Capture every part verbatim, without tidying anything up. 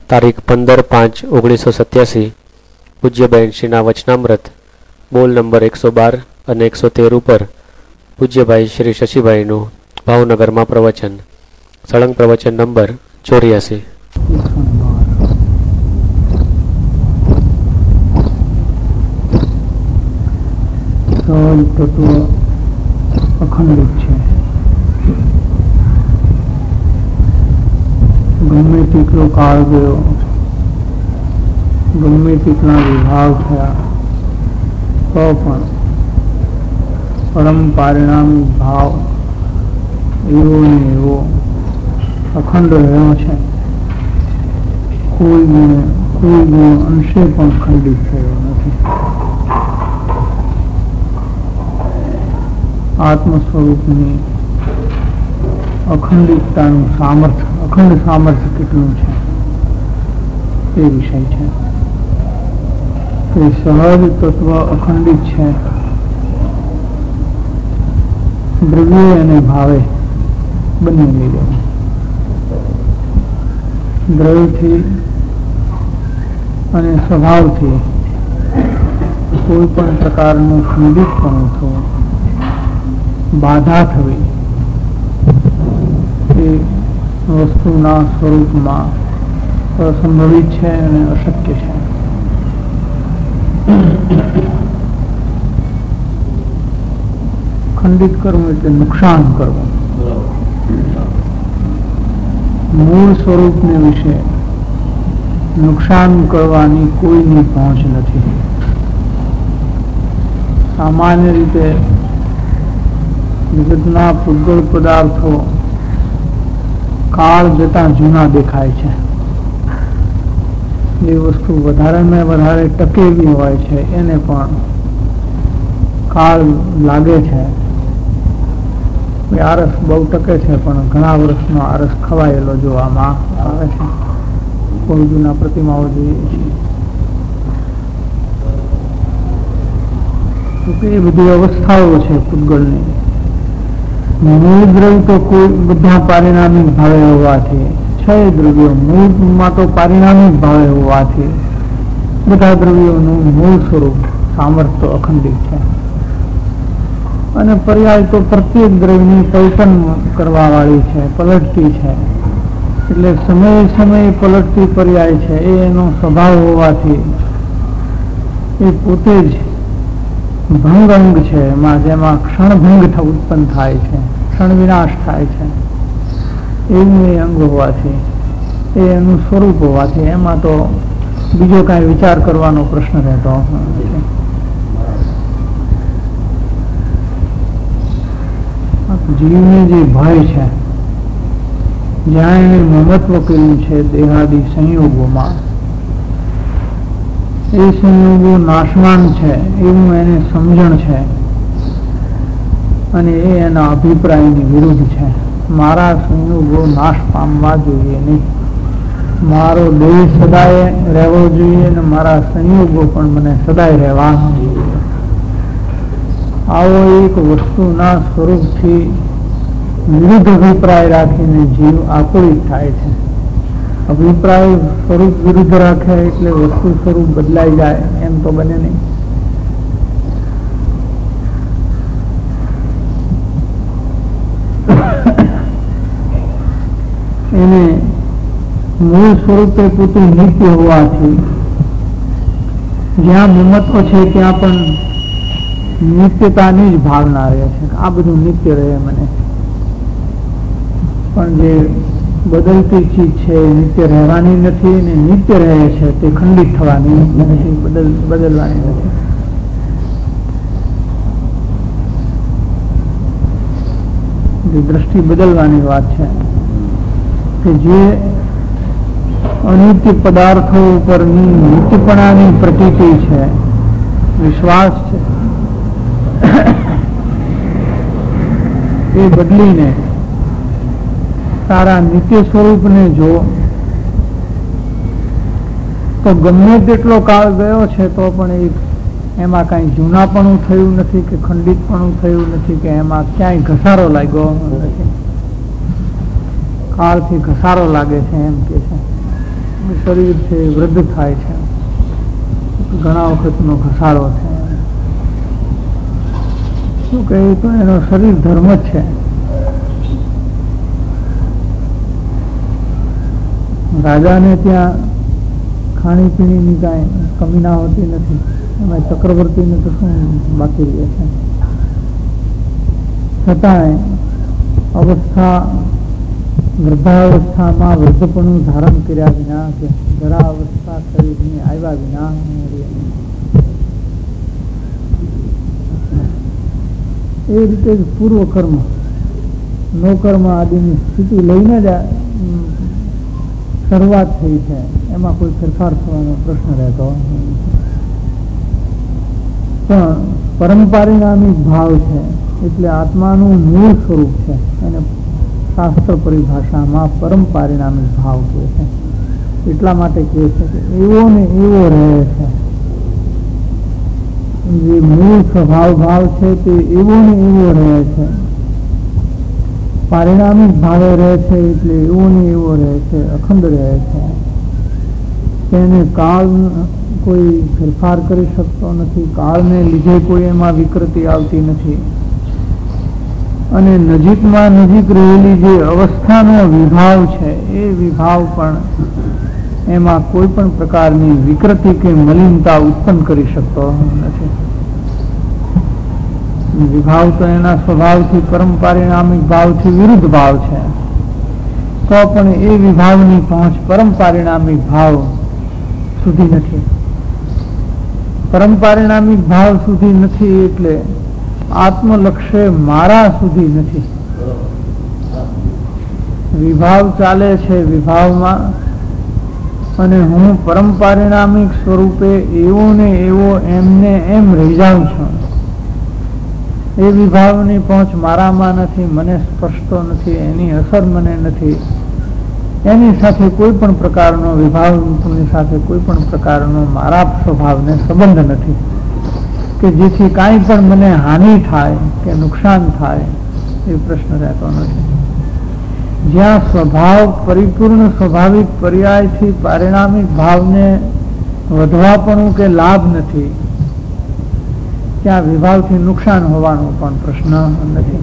તારીખ પંદર પાંચ ઓગણીસો સત્યાસી પૂજ્યબેન શ્રીના વચનામૃત બોલ નંબર એકસો બાર અને એકસો તેર ઉપર પૂજ્યભાઈ શ્રી શશીભાઈનું ભાવનગરમાં પ્રવચન. સળંગ પ્રવચન નંબર ચોર્યાસી. સહજ તત્વ અખંડિત છે. ગમે તેટલો કાળ ગયો, ગમે તેટલા વિભાગ થયા તો પણ પરમ પારિણામિક ભાવ એવો ને એવો અખંડ રહ્યો છે. કોઈ ગુણ કોઈ ગુણ અંશે પણ ખંડિત થયો નથી. આત્મ સ્વરૂપની અખંડિતતાનું સામર્થ્ય, અખંડ સામર્થ્ય કેટલું છે એ વિષય છે. કે સહજ તત્વ અખંડિત છે. દ્રવ્ય અને ભાવે બંને લઈ લેવું. દ્રવ્યથી અને સ્વભાવથી કોઈ પણ પ્રકારનું ખંડિતપણું થવું, બાધા થવી એ વસ્તુના સ્વરૂપમાં અસંભવિત છે અને અશક્ય છે. ખંડિત કરવું એટલે નુકસાન કરવું. મૂળ સ્વરૂપને વિશે નુકસાન કરવાની કોઈની પહોંચ નથી. સામાન્ય રીતે જગતના પૂતગળ પદાર્થો કાળ જતા જૂના દેખાય છે. જે વસ્તુ વધારે ને વધારે ટકેવી હોય છે એને પણ કાળ લાગે છે. આરસ બહુ ટકે છે પણ ઘણા વર્ષનો આરસ ખવાયેલો જોવામાં આવે છે. બહુ જૂના પ્રતિમાઓ જોઈએ છીએ. એ બધી અવસ્થાઓ છે પૂતગળની. મૂળ દ્રવ્ય તો કોઈ બધા પારિણામિક ભાવે હોવાથી, છ દ્રવ્યો મૂળમાં તો પારિણામિક ભાવે હોવાથી બધા દ્રવ્યોનું મૂળ સ્વરૂપ સામર્થ્ય અખંડિત છે. અને પર્યાય તો પ્રત્યેક દ્રવ્યની પલટન કરવા વાળી છે, પલટતી છે. એટલે સમયે સમયે પલટતી પર્યાય છે એ એનો સ્વભાવ હોવાથી એ પોતે જ ભંગ અંગ છે. એમાં જેમાં ક્ષણભંગ ઉત્પન્ન થાય છે, ક્ષણ વિનાશ થાય છે એવું એ અંગ હોવાથી, એ એનું સ્વરૂપ હોવાથી એમાં તો બીજો કાંઈ વિચાર કરવાનો પ્રશ્ન રહેતો નથી. જીવને જે ભય છે, જ્યાં એને મમત્વ કર્યું છે દેહાદી સંયોગોમાં, એ સંયોગો નાશવાન છે એવું એને સમજણ છે. અને એ એના અભિપ્રાયની વિરુદ્ધ છે. મારા સંયોગો નાશ પામવા જોઈએ નહીં, મારો દેહ સદાય રહેવો જોઈએ અને મારા સંયોગો પણ મને સદાય રહેવા જોઈએ. આવો એક વસ્તુના સ્વરૂપથી વિરુદ્ધ અભિપ્રાય રાખીને જીવ આકુલિત થાય છે. અભિપ્રાય સ્વરૂપ વિરુદ્ધ રાખે એટલે વસ્તુ સ્વરૂપ બદલાઈ જાય એમ તો બને નહીં. એને મૂળ સ્વરૂપે પોતું નિત્ય હોવાથી જ્યાં મમત્વ છે ત્યાં પણ નિત્યતાની જ ભાવના રહે છે. આ બધું નિત્ય રહે મને. પણ જે બદલતી ચીજ છે એ નિત્ય રહેવાની નથી, ને નિત્ય રહે છે તે ખંડિત થવાની નથી, બદલ બદલવાની નથી. જે દ્રષ્ટિ બદલવાની વાત છે કે જે અનિત્ય પદાર્થો ઉપરની નિત્યપણાની પ્રતીતિ છે, વિશ્વાસ છે, એ બદલીને તારા નિત્ય સ્વરૂપને જો તો ગમે તેટલો કાળ ગયો છે તો પણ એ એમાં કાંઈ જૂનાપણું થયું નથી કે ખંડિતપણું થયું નથી કે એમાં ક્યાંય ઘસારો લાગ્યો નથી. કાળથી ઘસારો લાગે છે એમ કે છે. શરીર છે વૃદ્ધ થાય છે, ઘણા વખતનો ઘસારો છે, શું કહે તો એનો શરીર ધર્મ જ છે. રાજાને ત્યાં ખાણીપીણીની કાંઈ કમી ના હોતી નથી, એમાં ચક્રવર્તીને તો શું બાકી રહે છે. છતાંય અવસ્થા વૃદ્ધાવસ્થામાં વૃદ્ધપણું ધારણ કર્યા વિના કે જરા અવસ્થા શરીરની આવ્યા વિના એ રીતે જ પૂર્વ કર્મ નો કર્મ આદિની સ્થિતિ લઈને જ શરૂઆત થઈ છે, એમાં કોઈ ફેરફાર થવાનો પ્રશ્ન રહેતો પણ પરંપરિણામી ભાવ છે એટલે આત્માનું મૂળ સ્વરૂપ છે. એને શાસ્ત્ર પરિભાષામાં પરંપરિણામી ભાવ કહે છે. એટલા માટે કહે છે કે એવો ને એવો રહે છે. જે મૂળ સ્વભાવ ભાવ છે તે એવો ને એવો રહે છે. પરિણામી ભાવે રહે છે એટલે એવો ને એવો રહે છે, અખંડ રહે છે. તેને કાળ કોઈ ફેરફાર કરી શકતો નથી, કાળને લીધે કોઈ એમાં વિકૃતિ આવતી નથી. અને નજીકમાં નજીક રહેલી જે અવસ્થાનો વિભાવ છે એ વિભાવ પણ એમાં કોઈ પણ પ્રકારની વિકૃતિ કે મલિનતા ઉત્પન્ન કરી શકતો નથી. વિભાવ તો એના સ્વભાવથી પરંપરિણામિક ભાવથી વિરુદ્ધ ભાવ છે, તો પણ એ વિભાવની પહોંચ પરંપરિણામિક ભાવ સુધી નથી. પરંપરિણામિક ભાવ સુધી નથી એટલે આત્મલક્ષ્ય મારા સુધી નથી. વિભાવ ચાલે છે વિભાવમાં, અને હું પરંપરિણામિક સ્વરૂપે એવો ને એવો એમને એમ રહી જાઉં છું. એ વિભાવની પહોંચ મારામાં નથી, મને સ્પર્શતો નથી, એની અસર મને નથી. એની સાથે કોઈ પણ પ્રકારનો વિભાવની સાથે કોઈ પણ પ્રકારનો મારા સ્વભાવને સંબંધ નથી કે જેથી કાંઈ પણ મને હાનિ થાય કે નુકસાન થાય એ પ્રશ્ન રહેતો નથી. જ્યાં સ્વભાવ પરિપૂર્ણ સ્વાભાવિક પર્યાયથી પરિણામિક ભાવને વધવાપણું કે લાભ નથી, ત્યાં વિભાવથી નુકસાન હોવાનો પણ પ્રશ્ન નથી.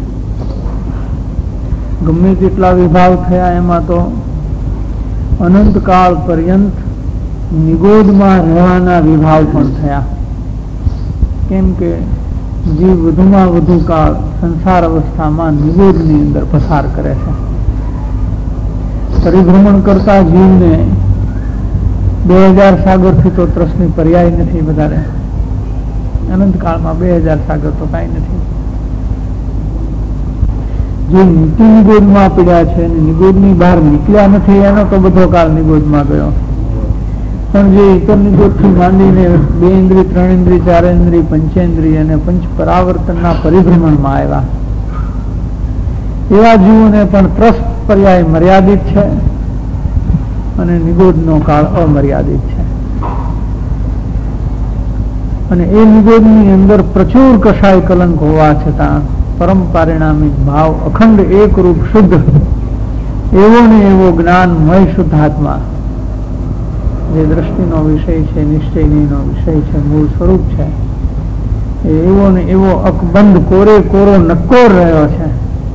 ગમે તેટલા વિભાવ થયા એમાં તો અનંતકાળ પર્યંત નિગોદમાં રહેવાના વિભાવ પણ થયા. કેમ કે જીવ વધુમાં વધુ કાળ સંસાર અવસ્થામાં નિગોદની અંદર પસાર કરે છે. પરિભ્રમણ કરતા જીવને બે હજાર સાગરથી તો ત્રસની પર્યાય નથી વધારે. અનંતકાળમાં બે હજાર સાગર તો કાંઈ નથી. જે નીતિ નિગોદમાં પડ્યા છે અને નિગોદની બહાર નીકળ્યા નથી એનો તો બધો કાળ નિગોદમાં ગયો. પણ જે ઇતર નિગોદથી માંડીને બે ઇન્દ્રિય, ત્રણ ઇન્દ્રિય, ચાર ઇન્દ્રિય, પંચેન્દ્રિય અને પંચ પરાવર્તનના પરિભ્રમણમાં આવ્યા એવા જીવોને પણ ત્રસ પર્યાય મર્યાદિત છે અને નિગોદનો કાળ અમર્યાદિત છે. અને એ નિગોદની અંદર પ્રચુર કષાય કલંક હોવા છતાં પરંપરિણામિક ભાવ અખંડ એક રૂપ શુદ્ધ એવો ને એવો જ્ઞાનમય શુદ્ધાત્મા જે દ્રષ્ટિનો વિષય છે, નિશ્ચયનો વિષય છે, મૂળ સ્વરૂપ છે, એવો ને એવો અકબંધ કોરે કોરો નક્કોર રહ્યો છે.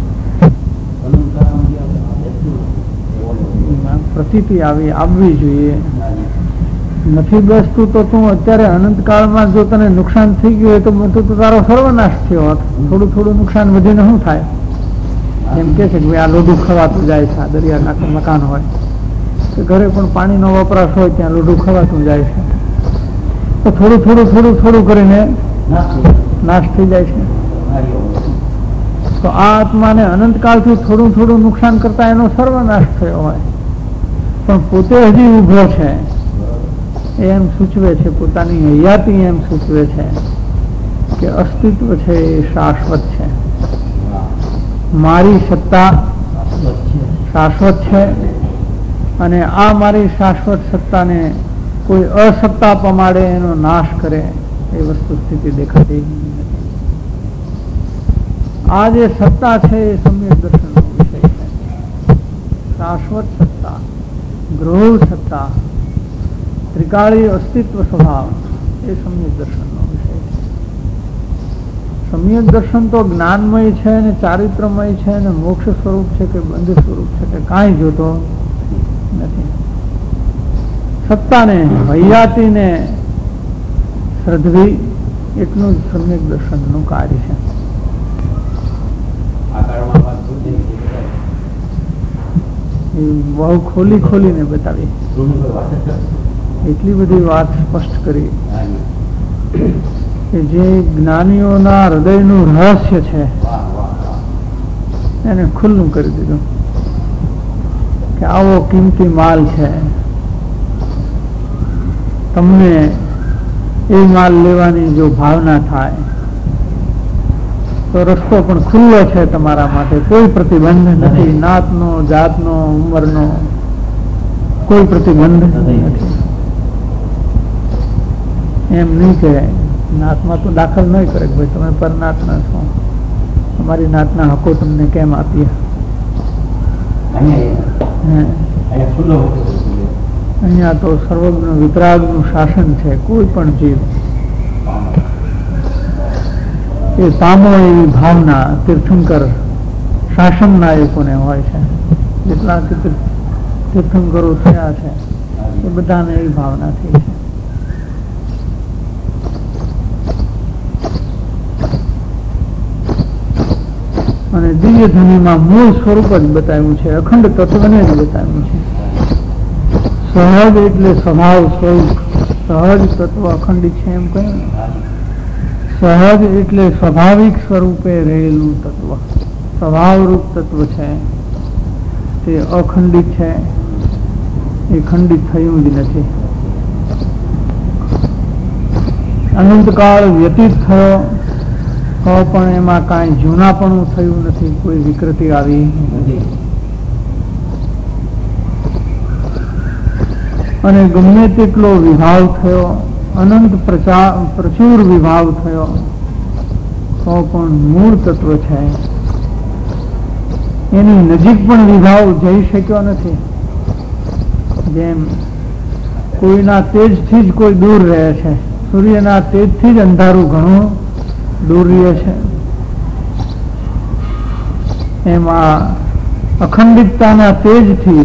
પ્રતીતિ આવી આવવી જોઈએ. નથી બેસતું તો તું અત્યારે અનંતકાળમાં જો તને નુકસાન થઈ ગયું હોય તો બધું તો તારો સર્વનાશ થયો હોત. થોડું થોડું નુકસાન વધીને શું થાય? એમ કે છે કે આ લોઢું ખવાતું જાય છે. આ દરિયા કાંઠે મકાન હોય કે ઘરે પણ પાણીનો વપરાશ હોય ત્યાં લોઢું ખવાતું જાય છે. તો થોડું થોડું થોડું થોડું કરીને નાશ થઈ જાય છે. તો આ આત્માને અનંતકાળથી થોડું થોડું નુકસાન કરતા એનો સર્વનાશ થયો હોય પણ પોતે હજી ઉભો છે એમ સૂચવે છે. પોતાની હયાતી એમ સૂચવે છે કે અસ્તિત્વ છે એ શાશ્વત છે. મારી સત્તા શાશ્વત છે અને આ મારી શાશ્વત સત્તાને કોઈ અસત્તા પમાડે એનો નાશ કરે એ વસ્તુ સ્થિતિ દેખાતી નથી. આ જે સત્તા છે એ સમ્યક દર્શનનો વિષય છે. શાશ્વત સત્તા, ગૃહ સત્તા ત્રિકાળી અસ્તિત્વ સ્વભાવ એ સમ્યક દર્શનનો વિષય છે. સમ્યક દર્શન તો જ્ઞાનમય છે ને ચારિત્રમય છે ને મોક્ષ સ્વરૂપ છે કે બંધ સ્વરૂપ છે કે કાંઈ જોતો નથી. સત્તાને હૈયાતીને શ્રદ્ધવી એટલું જ સમ્યક દર્શનનું કાર્ય છે. બહુ ખોલી ખોલીને બતાવી, એટલી બધી વાત સ્પષ્ટ કરી કે જે જ્ઞાનીઓના હૃદયનું રહસ્ય છે એને ખુલ્લું કરી દીધું કે આવો કિંમતી માલ છે, તમને એ માલ લેવાની જો ભાવના થાય તો રસ્તો પણ ખુલ્લો છે તમારા માટે. કોઈ પ્રતિબંધ નથી, નાતનો, જાતનો, ઉંમરનો કોઈ પ્રતિબંધ નથી. એમ નહીં કે નાતમાં તો દાખલ નહીં કરે કે ભાઈ તમે પરનાતના છો, તમારી નાતના હકો તમને કેમ આપીએ. અહીંયા તો સર્વજ્ઞ વિતરાગનું શાસન છે. કોઈ પણ જીવ એ પામો એવી ભાવના તીર્થંકર શાસન નાયકોને હોય છે. જેટલા તીર્થંકરો થયા છે એ બધાને એવી ભાવના થઈ છે. અને દિવ્ય ધ્વનિમાં મૂળ સ્વરૂપ જ બતાવ્યું છે, અખંડ તત્વને જ બતાવ્યું છે. સહજ એટલે સ્વભાવ સ્વરૂપ, સહજ તત્વ અખંડિત છે એમ કહ્યું. સહજ એટલે સ્વાભાવિક સ્વરૂપે રહેલું તત્વ, સ્વભાવરૂપ તત્વ છે તે અખંડિત છે, એ ખંડિત થયું જ નથી. અનંતકાળ વ્યતીત થયો તો પણ એમાં કાંઈ જૂનાપણું થયું નથી, કોઈ વિકૃતિ આવી નથી. અને ગમે તેટલો વિભાવ થયો, અનંત પ્રચુર વિભાવ થયો તો પણ મૂળ તત્વ છે એની નજીક પણ વિભાવ જઈ શક્યો નથી. જેમ કોઈના તેજથી જ કોઈ દૂર રહે છે, સૂર્યના તેજથી જ અંધારું ઘણું દૂર રહે છે, એમાં અખંડિતતાના તેજથી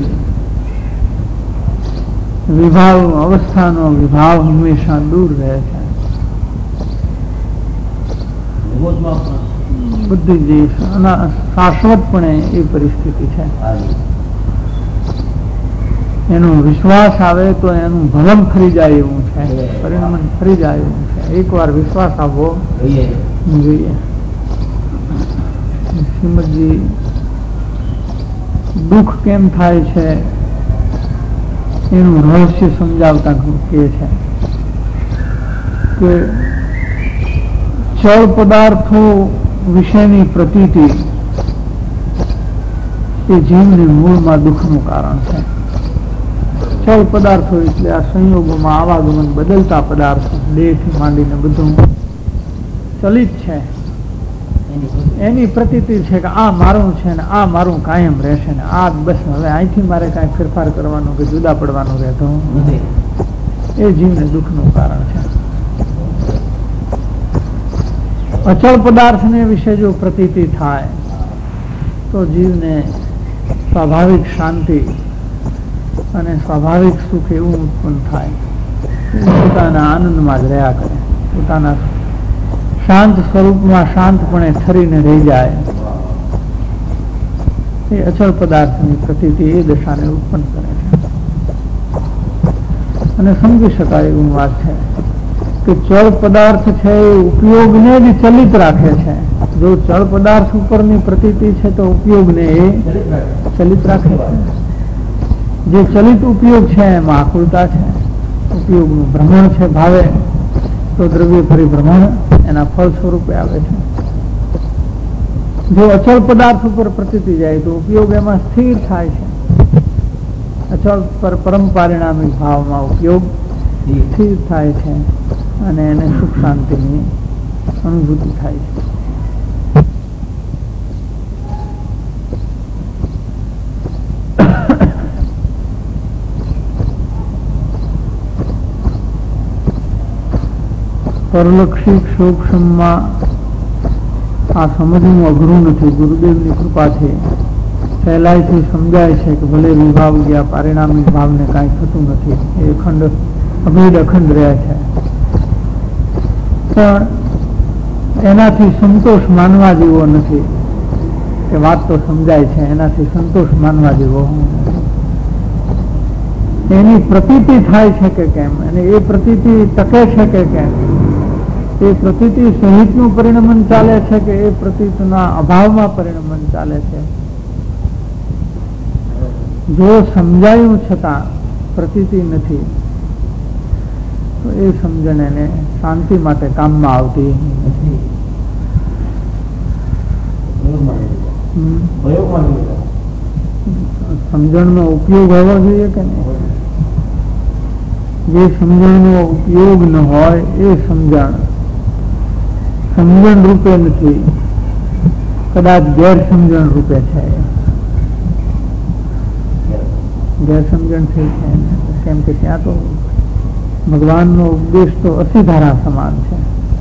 વિભાવ અવસ્થાનો વિભાવ હંમેશા દૂર રહે છે. બધી જે શાશ્વતપણે એ પરિસ્થિતિ છે. એનો વિશ્વાસ આવે તો એનું ભલમ ફરી જાય એવું છે, પરિણામ ફરી જાય એવું છે. એક વાર વિશ્વાસ આવવો જોઈએ. શ્રીમદજી દુઃખ કેમ થાય છે એનું રહસ્ય સમજાવતા કહે છે કે ચળ પદાર્થો વિશેની પ્રતીતિ એ જીવને મૂળમાં દુઃખનું કારણ છે. ચળ પદાર્થો એટલે આ સંયોગોમાં આવાગમન બદલતા પદાર્થો, દેહથી માંડીને બધું ચલિત છે, એની પ્રતીતિ છે કે આ મારું છે ને આ મારું કાયમ રહેશે ને આ બસ હવે અહીંથી મારે કાંઈ ફેરફાર કરવાનું કે જુદા પડવાનું રહેતું નથી. એ જીવને દુઃખનું કારણ છે. અચળ પદાર્થને વિશે જો પ્રતીતિ થાય તો જીવને સ્વાભાવિક શાંતિ અને સ્વાભાવિક સુખ એવું ઉત્પન્ન થાય, પોતાના આનંદમાં જ રહ્યા કરે, પોતાના શાંત સ્વરૂપમાં શાંતપણે ઠરીને રહી જાય. એ અચળ પદાર્થની પ્રતીતિ એ દશાને ઉત્પન્ન કરે છે. અને સમજી શકાય એવું વાત છે કે ચળ પદાર્થ છે એ ઉપયોગને જ ચલિત રાખે છે. જો ચળ પદાર્થ ઉપરની પ્રતીતિ છે તો ઉપયોગને એ ચલિત રાખે છે. જે ચલિત ઉપયોગ છે એમાં આકુલતા છે, ઉપયોગનું ભ્રમણ છે. ભાવે તો દ્રવ્ય પરિભ્રમણ એના ફળ સ્વરૂપે આવે છે. જો અચળ પદાર્થ ઉપર પ્રતીતિ જાય તો ઉપયોગ એમાં સ્થિર થાય છે. અચળ પર પરમ પારિણામિક ભાવમાં ઉપયોગ સ્થિર થાય છે અને એને સુખ શાંતિની અનુભૂતિ થાય છે. પરલક્ષી સૂક્ષ્મમાં આ સમજવું અઘરું નથી. ગુરુદેવની કૃપાથી સહેલાઈથી સમજાય છે કે ભલે વિભાવ ગયા પારિણામિક ભાવને કાંઈ થતું નથી, એ અખંડ અભેદ અખંડ રહે છે, પણ એનાથી સંતોષ માનવા જેવો નથી. કે વાત તો સમજાય છે, એનાથી સંતોષ માનવા જેવો એની પ્રતીતિ થાય છે કે કેમ, અને એ પ્રતીતિ ટકે છે કે કેમ, એ પ્રતીતિ સહિતનું પરિણમન ચાલે છે કે એ પ્રતીતના અભાવમાં પરિણમન ચાલે છે. જો સમજાયું છતાં પ્રતીતિ નથી તો એ સમજણ એને શાંતિ માટે કામમાં આવતી નથી. સમજણનો ઉપયોગ હોવો જોઈએ કે નહીં? જે સમજણનો ઉપયોગ ન હોય એ સમજણ સમજણ રૂપે નથી, કદાચ ગેરસમજણ રૂપે છે. ગેરસમજણ થઈ છે કેમ કે ત્યાં તો ભગવાનનો ઉપદેશ તો અસીધારા સમાન છે.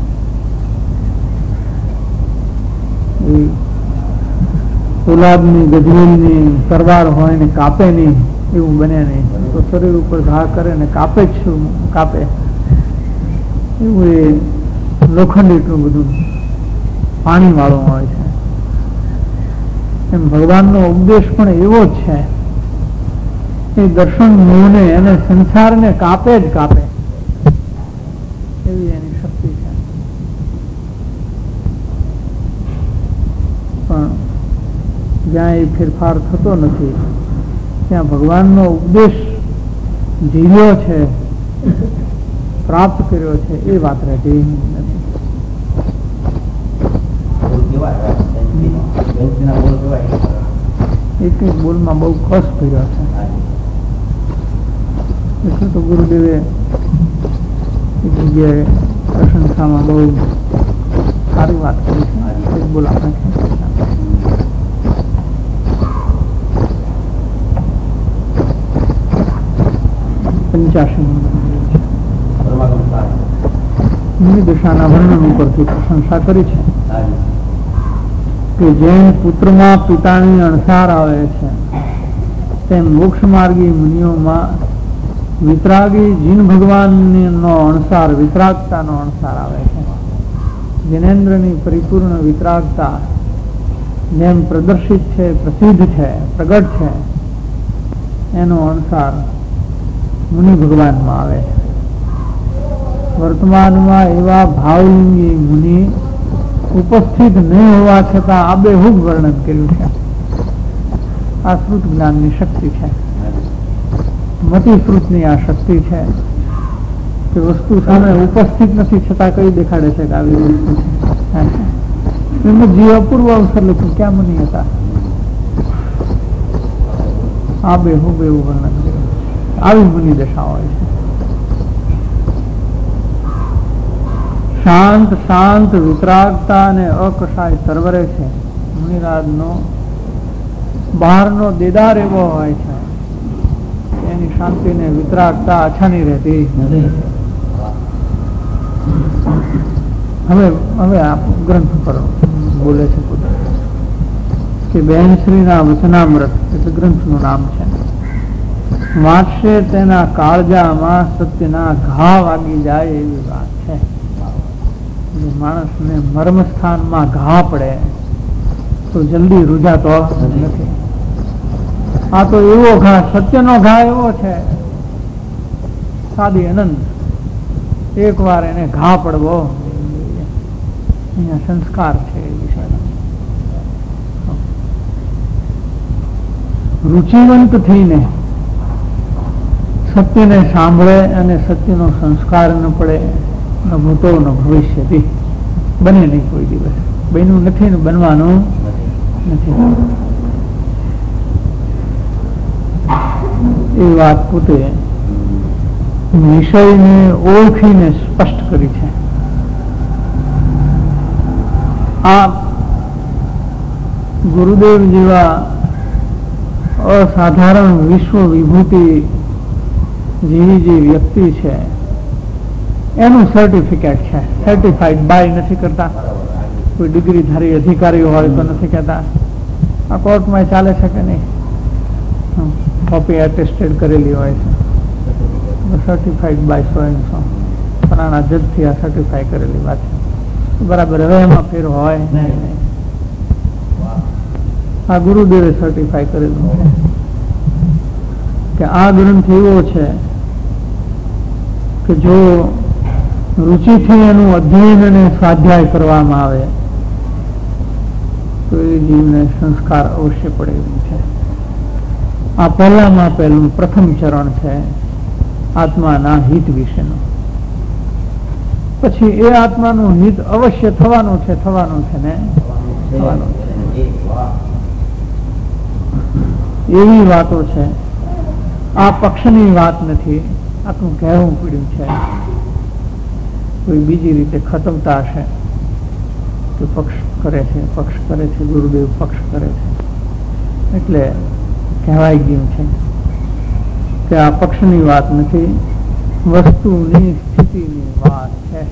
ફુલાદની ગજવેલની તરવાર હોય ને કાપે નહીં એવું બને નહીં. તો શરીર ઉપર ઘા કરે ને કાપે જ શું કાપે એવું એ લોખંડ એટલું બધું પાણી વાળું હોય છે. એમ ભગવાનનો ઉપદેશ પણ એવો જ છે. એ દર્શન મોહને અને સંસારને કાપે જ કાપે એવી એની શક્તિ છે. પણ જ્યાં એ ફેરફાર થતો નથી ત્યાં ભગવાનનો ઉપદેશ જીવ્યો છે, પ્રાપ્ત કર્યો છે, એ વાત રહેતી નથી. એક એક બોલમાં બહુ કસ કર્યો છે. એટલે તો ગુરુદેવે એક જગ્યાએ પ્રશંસામાં બહુ સારી વાત કરી છે. એક બોલ આપણે પંચ્યાસી દશાના વર્ણન ઉપરથી પ્રશંસા કરી છે કે જેમ પુત્રમાં પિતાની અણસાર આવે છે તેમ મોક્ષ માર્ગી મુનિઓમાં વિતરાગી જીન ભગવાનનો અણસાર વિતરાગતાનો અણસાર આવે છે. જિનેન્દ્રની પરિપૂર્ણ વિતરાગતા જેમ પ્રદર્શિત છે, પ્રસિદ્ધ છે, પ્રગટ છે, એનો અણસાર મુનિ ભગવાનમાં આવે છે. વર્તમાનમાં એવા ભાવલિંગી મુનિ ઉપસ્થિત નહીં હોવા છતાં આબેહૂબ વર્ણન કર્યું છે. આ શ્રુત જ્ઞાનની શક્તિ છે. મતિ શ્રુતની આ શક્તિ છે કે વસ્તુ સામે ઉપસ્થિત નથી છતાં કઈ દેખાડે છે કે આવી વસ્તુ છે. એમનું જીવ અપૂર્વ અવસર લખ્યું ક્યાં મુનિ હતા, આબેહૂબ એવું વર્ણન કર્યું. આવી મુનિ દશા હોય છે. શાંત શાંત વિતરાગતા અને અકસાય તરવરે છે. મુનિરાજનો બહારનો દેદાર એવો હોય છે, એની શાંતિ ને વિતરાગતા અછાની રહેતી નથી. હવે હવે આ ગ્રંથ પર બોલે છે કે બહેનશ્રીના વચનામૃત એટલે ગ્રંથનું નામ છે. વાંચશે તેના કાળજામાં સત્યના ઘા વાગી જાય એવી વાત છે. માણસને મર્મ સ્થાનમાં ઘા પડે તો જલ્દી રૂજાતો નથી. આ તો એવો ઘા, સત્યનો ઘા એવો છે સાદી અનંત. એક વાર એને ઘા પડવો અહીંયા સંસ્કાર છે. એ વિષય રુચિવંત થઈને સત્યને સાંભળે અને સત્યનો સંસ્કાર ન પડે, ન ભૂતો ન ભવિષ્યથી બને નહીં કોઈ દિવસ. બન્યું નથી ને બનવાનું નથી. એ વાત પોતે વિષયને ઓળખીને સ્પષ્ટ કરી છે. આ ગુરુદેવ જેવા અસાધારણ વિશ્વ વિભૂતિ જેવી જે વ્યક્તિ છે એનું સર્ટિફિકેટ છે, સર્ટિફાઈડ બાય નથી કરતા. કોઈ ડિગ્રીધારી અધિકારીઓ હોય તો નથી કહેતા આ કોર્ટમાં ચાલે છે કે નહીં, કોપી એટેસ્ટેડ કરેલી હોય છે, certified by so and so, ફલાણા જજથી આ સર્ટિફાઈ કરેલી વાત છે, બરાબર. હવે એમાં ફેર હોય નહીં. આ ગુરુદેવે સર્ટિફાઈ કરેલું છે કે આ ગ્રંથ એવો છે કે જો રુચિથી એનું અધ્યયન અને સ્વાધ્યાય કરવામાં આવે તો એ જીવને સંસ્કાર અવશ્ય પડે એવું છે. આ પહેલામાં પહેલું પ્રથમ ચરણ છે આત્માના હિત વિશેનું. પછી એ આત્માનું હિત અવશ્ય થવાનું છે, થવાનું છે ને થવાનું છે. એવી વાતો છે. આ પક્ષની વાત નથી, આટલું કહેવું પડ્યું છે. કોઈ બીજી રીતે ખતમતા હશે કે પક્ષ કરે છે, પક્ષ કરે છે, ગુરુદેવ પક્ષ કરે છે, એટલે કહેવાય ગયું છે કે આ પક્ષની વાત નથી, વસ્તુની સ્થિતિની વાત છે.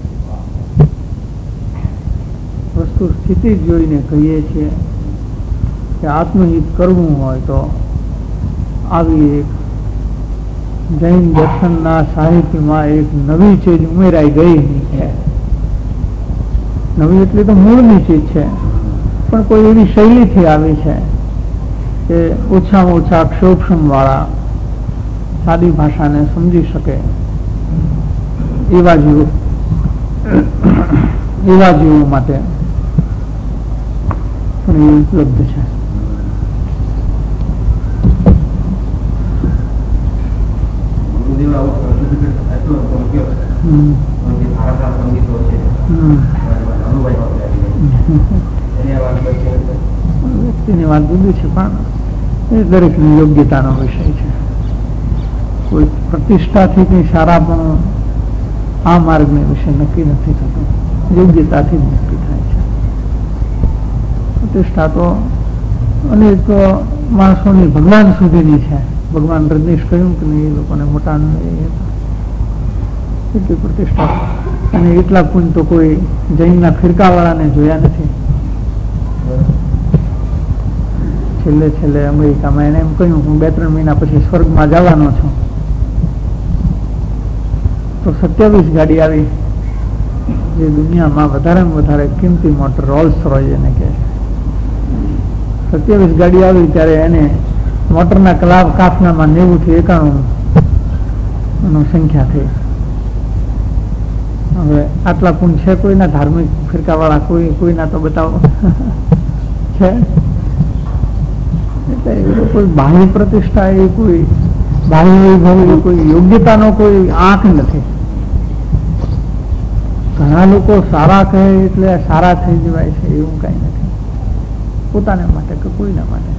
વસ્તુ સ્થિતિ જોઈને કહીએ છીએ કે આત્મહિત કરવું હોય તો આવી એક જૈન દર્શનના સાહિત્યમાં એક નવી ચીજ ઉમેરાઈ ગઈ છે. નવી એટલે તો મૂળની ચીજ છે, પણ કોઈ એવી શૈલીથી આવી છે કે ઓછામાં ઓછા અક્ષોક્ષમ વાળા સાદી ભાષાને સમજી શકે એવા જીવો એવા જીવો માટે પણ એ ઉપલબ્ધ છે. વ્યક્તિની વાત જુદી છે, પણ એ દરેકની યોગ્યતાનો વિષય છે. કોઈ પ્રતિષ્ઠાથી કઈ સારા પણ આ માર્ગને વિશે નક્કી નથી થતું, યોગ્યતાથી જ નક્કી થાય છે. પ્રતિષ્ઠા તો અનેક માણસોની ભગવાન સુધીની છે. ભગવાન રજનીશ કહ્યું કે નહીં, એ લોકોને મોટા એટલી પ્રતિષ્ઠા અને એટલા પુણ્ય તો કોઈ જૈનના ફિરકાવાળાને જોયા નથી. છેલ્લે છેલ્લે અમેરિકામાં એને એમ કહ્યું હું બે ત્રણ મહિના પછી સ્વર્ગમાં જવાનો છું, તો સત્યાવીસ ગાડી આવી જે દુનિયામાં વધારેમાં વધારે કિંમતી મોટર, રોલ્સ રોય એને કહે છે. સત્યાવીસ ગાડી આવી ત્યારે એને મોટરના કલાબ કાફલામાં નેવું થી એકાણું એનું સંખ્યા થઈ. હવે આટલા પુણ્ય છે કોઈના? ધાર્મિક ફિરકા વાળા કોઈ કોઈના તો બતાવો છે. એટલે કોઈ બાહ્ય પ્રતિષ્ઠા, એ કોઈ બાહ્ય વૈભવ, એ કોઈ યોગ્યતાનો કોઈ આંક નથી. ઘણા લોકો સારા કહે એટલે સારા થઈ જવાય છે એવું કઈ નથી, પોતાને માટે કે કોઈના માટે.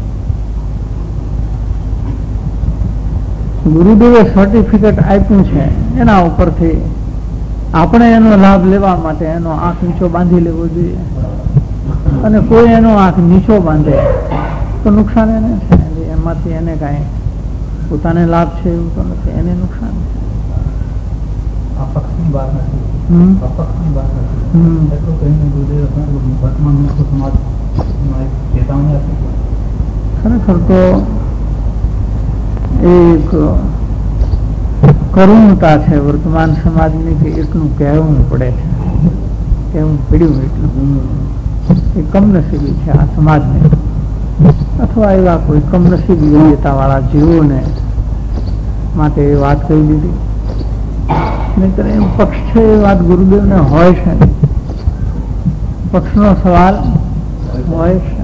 ગુરુદેવે સર્ટિફિકેટ આપ્યું છે, એના ઉપરથી આપણે એનો લાભ લેવા માટે એનો આંખ નીચો બાંધી લેવો જોઈએ. અને કોઈ એનો આંખ નીચો બાંધે તો નુકસાન એને છે. એમાંથી એને કાંઈ પોતાને લાભ છે એવું તો નથી, એને નુકસાન છે. ખરેખર તો એક કરુણતા છે વર્તમાન સમાજની કે એટલું કહેવું પડે છે, કહેવું પડ્યું એટલું. એ કમનસીબી છે આ સમાજને, અથવા એવા કોઈ કમનસીબી યોગ્યતા વાળા જીવોને માટે એ વાત કહી દીધી. નહીતર એમ પક્ષ છે એ વાત ગુરુદેવને હોય છે, પક્ષનો સવાલ હોય છે.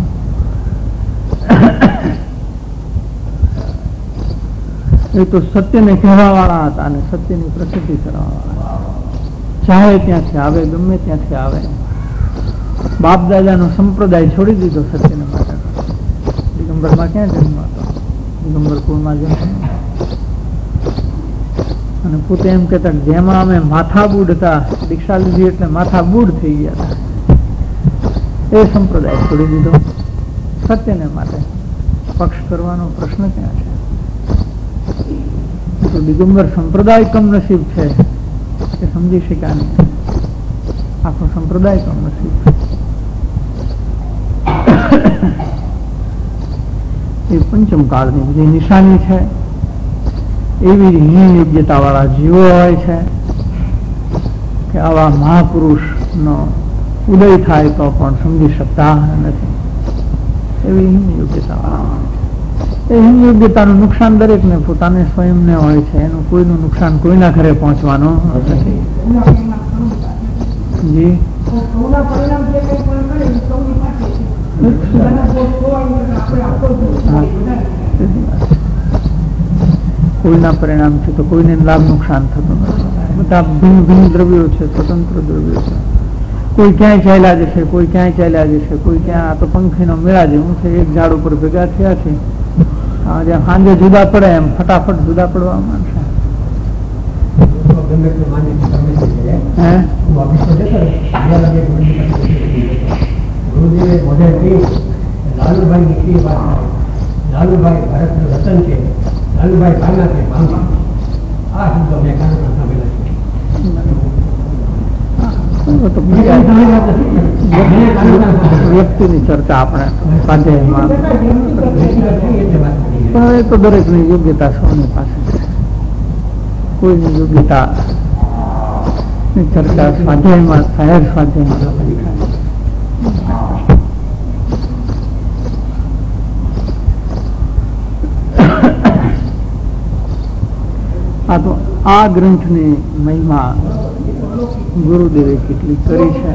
એ તો સત્યને કહેવા વાળા હતા અને સત્યની પ્રસિદ્ધિ કરવા વાળા, ચાહે ત્યાંથી આવે, ગમે ત્યાંથી આવે. બાપ દાદાનો સંપ્રદાય છોડી દીધો સત્યને માટે. દિગંબરમાં ક્યાં જન્મ હતો? દિગંબર કુળમાં જન્મ. અને પોતે એમ કહેતા જેમાં અમે માથા બૂડ હતા, દીક્ષા લીધી એટલે માથા બૂડ થઈ ગયા હતા. એ સંપ્રદાય છોડી દીધો સત્યને માટે. પક્ષ કરવાનો પ્રશ્ન ક્યાં છે? તો દિગંબર સંપ્રદાય કમનસીબ છે એ સમજી શક્યા નહીં. આખો સંપ્રદાય તો નથી. એ પંચમ કાળની બધી નિશાની છે. એવી હીન યોગ્યતા વાળા જીવો હોય છે કે આવા મહાપુરુષનો ઉદય થાય તો પણ સમજી શકતા નથી. એવી હીન યોગ્યતા વાળા. એ હીન યોગ્યતાનું નુકસાન દરેકને પોતાને સ્વયંને હોય છે. એનું કોઈનું નુકસાન કોઈના ઘરે પહોંચવાનું નથી. જી કોઈના પરિણામથી તો કોઈને લાભ નુકસાન થતું નથી. બધા ભિન્ન ભિન્ન દ્રવ્યો છે, સ્વતંત્ર દ્રવ્યો છે. કોઈ ક્યાંય ચાલ્યા જશે, કોઈ ક્યાંય ચાલ્યા જશે, કોઈ ક્યાં આ તો પંખીનો મેળા જેવું છે. એક ઝાડ ઉપર ભેગા થયા છે, જેમ સાંજે જુદા પડે એમ ફટાફટ જુદા પડવા માંડશે. લાલુભાઈ ભારત નું રતન છે, લાલુભાઈ ભાના છે, ભાંગા. આ શબ્દો મેં કાનમાં સાંભળેલા છે. વ્યક્તિની ચર્ચા આપણે સ્વાધ્યાયમાં, પણ એ તો દરેકની યોગ્યતા સૌની પાસે છે. કોઈની યોગ્યતા ની ચર્ચા સ્વાધ્યાયમાં જાહેર સ્વાધ્યાયમાં આ તો આ ગ્રંથની મહિમા ગુરુદેવે કેટલી કરી છે.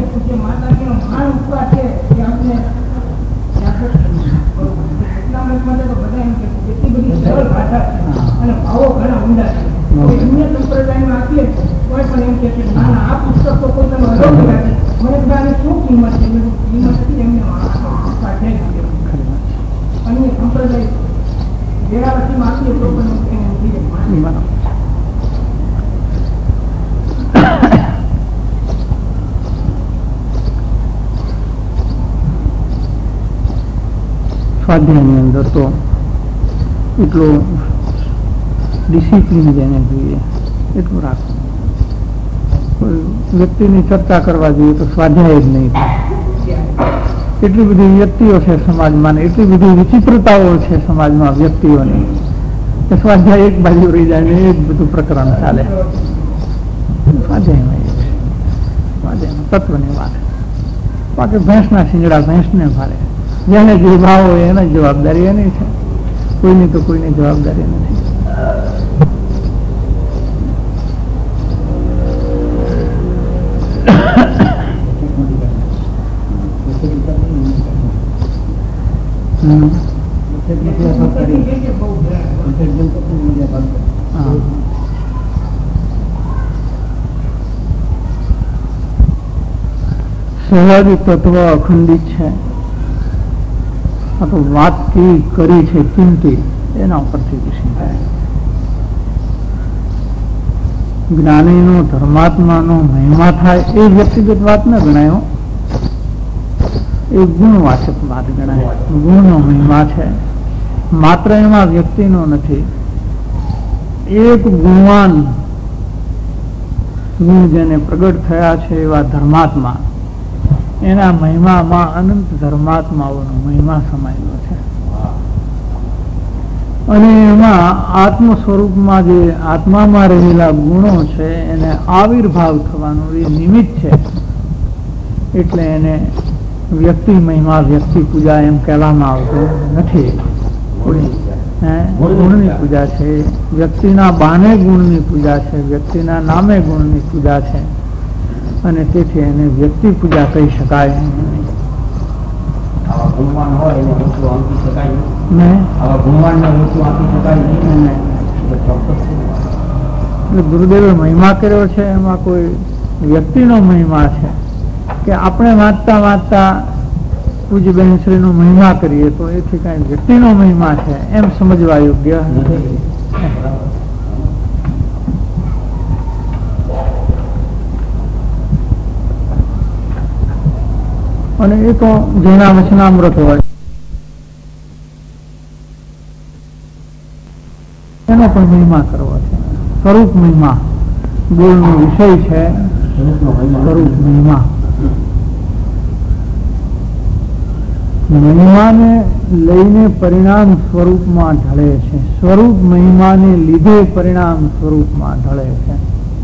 સ્વાધ્યાયની અંદર તો એટલો ડિસિપ્લિન જેને જોઈએ એટલું રાખવું. કોઈ વ્યક્તિની ચર્ચા કરવા જોઈએ તો સ્વાધ્યાય જ નહીં થાય. એટલી બધી વ્યક્તિઓ છે સમાજમાં, એટલી બધી વિચિત્રતાઓ છે સમાજમાં વ્યક્તિઓની, કે સ્વાધ્યાય એક બાજુ રહી જાય ને એક બધું પ્રકરણ ચાલે. સ્વાધ્યાયમાં એ છે, સ્વાધ્યાયમાં તત્વની વાત. બાકી ભેંસના શિંગડા ભેંસને ભારે. જેને જે ભાવ હોય એને જવાબદારી એની છે, કોઈની તો કોઈની જવાબદારી નથી. સ્વાભાવિક તત્વ અખંડિત છે. આ તો વાત કેવી કરી છે કિંમતી, એના ઉપરથી વિષય થાય. જ્ઞાનીનો ધર્માત્માનો મહિમા થાય એ વ્યક્તિગત વાત ન ગણાયો, એ ગુણવાચક વાત ગણાય. ગુણનો મહિમા છે, માત્ર એમાં વ્યક્તિનો નથી. એક ગુણવાન ગુણ જેને પ્રગટ થયા છે એવા ધર્માત્મા, એના મહિમામાં અનંત ધર્માત્માઓનો મહિમા સમાયેલો છે. અને એમાં આત્મ સ્વરૂપમાં જે આત્મામાં રહેલા ગુણો છે એને આવિર્ભાવ થવાનો એ નિમિત્ત છે. એટલે એને વ્યક્તિ મહિમા, વ્યક્તિ પૂજા એમ કહેવામાં આવતું નથી. ગુણની પૂજા છે, વ્યક્તિના બાને ગુણની પૂજા છે, વ્યક્તિના નામે ગુણની પૂજા છે. અને તેથી એને વ્યક્તિ પૂજા કહી શકાય નહીં. ગુરુદેવે મહિમા કર્યો છે એમાં કોઈ વ્યક્તિનો મહિમા છે કે આપણે વાંચતા વાંચતા પૂજ્ય બહેનશ્રી નો મહિમા કરીએ તો એથી કઈ વ્યક્તિનો મહિમા છે એમ સમજવા યોગ્ય નથી. અને એ તો જેના વચનામૃત હોય એનો પણ મહિમા કરવો છે. સ્વરૂપ મહિમા બોલનો વિષય છે સ્વરૂપ મહિમા. મહિમાને લઈને પરિણામ સ્વરૂપમાં ઢળે છે, સ્વરૂપ મહિમાને લીધે પરિણામ સ્વરૂપમાં ઢળે છે.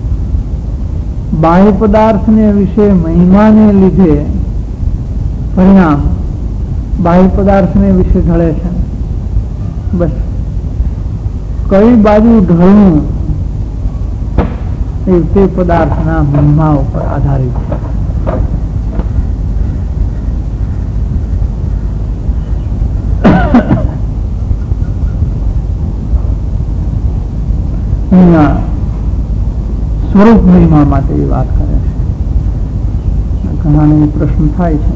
બાહ્ય પદાર્થને વિશે મહિમાને લીધે પરિણામ બાહ્ય પદાર્થને વિશે ઢળે છે. બસ કઈ બાજુ ઢળવું એ તે પદાર્થના મહિમા ઉપર આધારિત છે. અહીંયા સ્વરૂપ મહિમા માટે એ વાત કરે છે. ઘણાને એ પ્રશ્ન થાય છે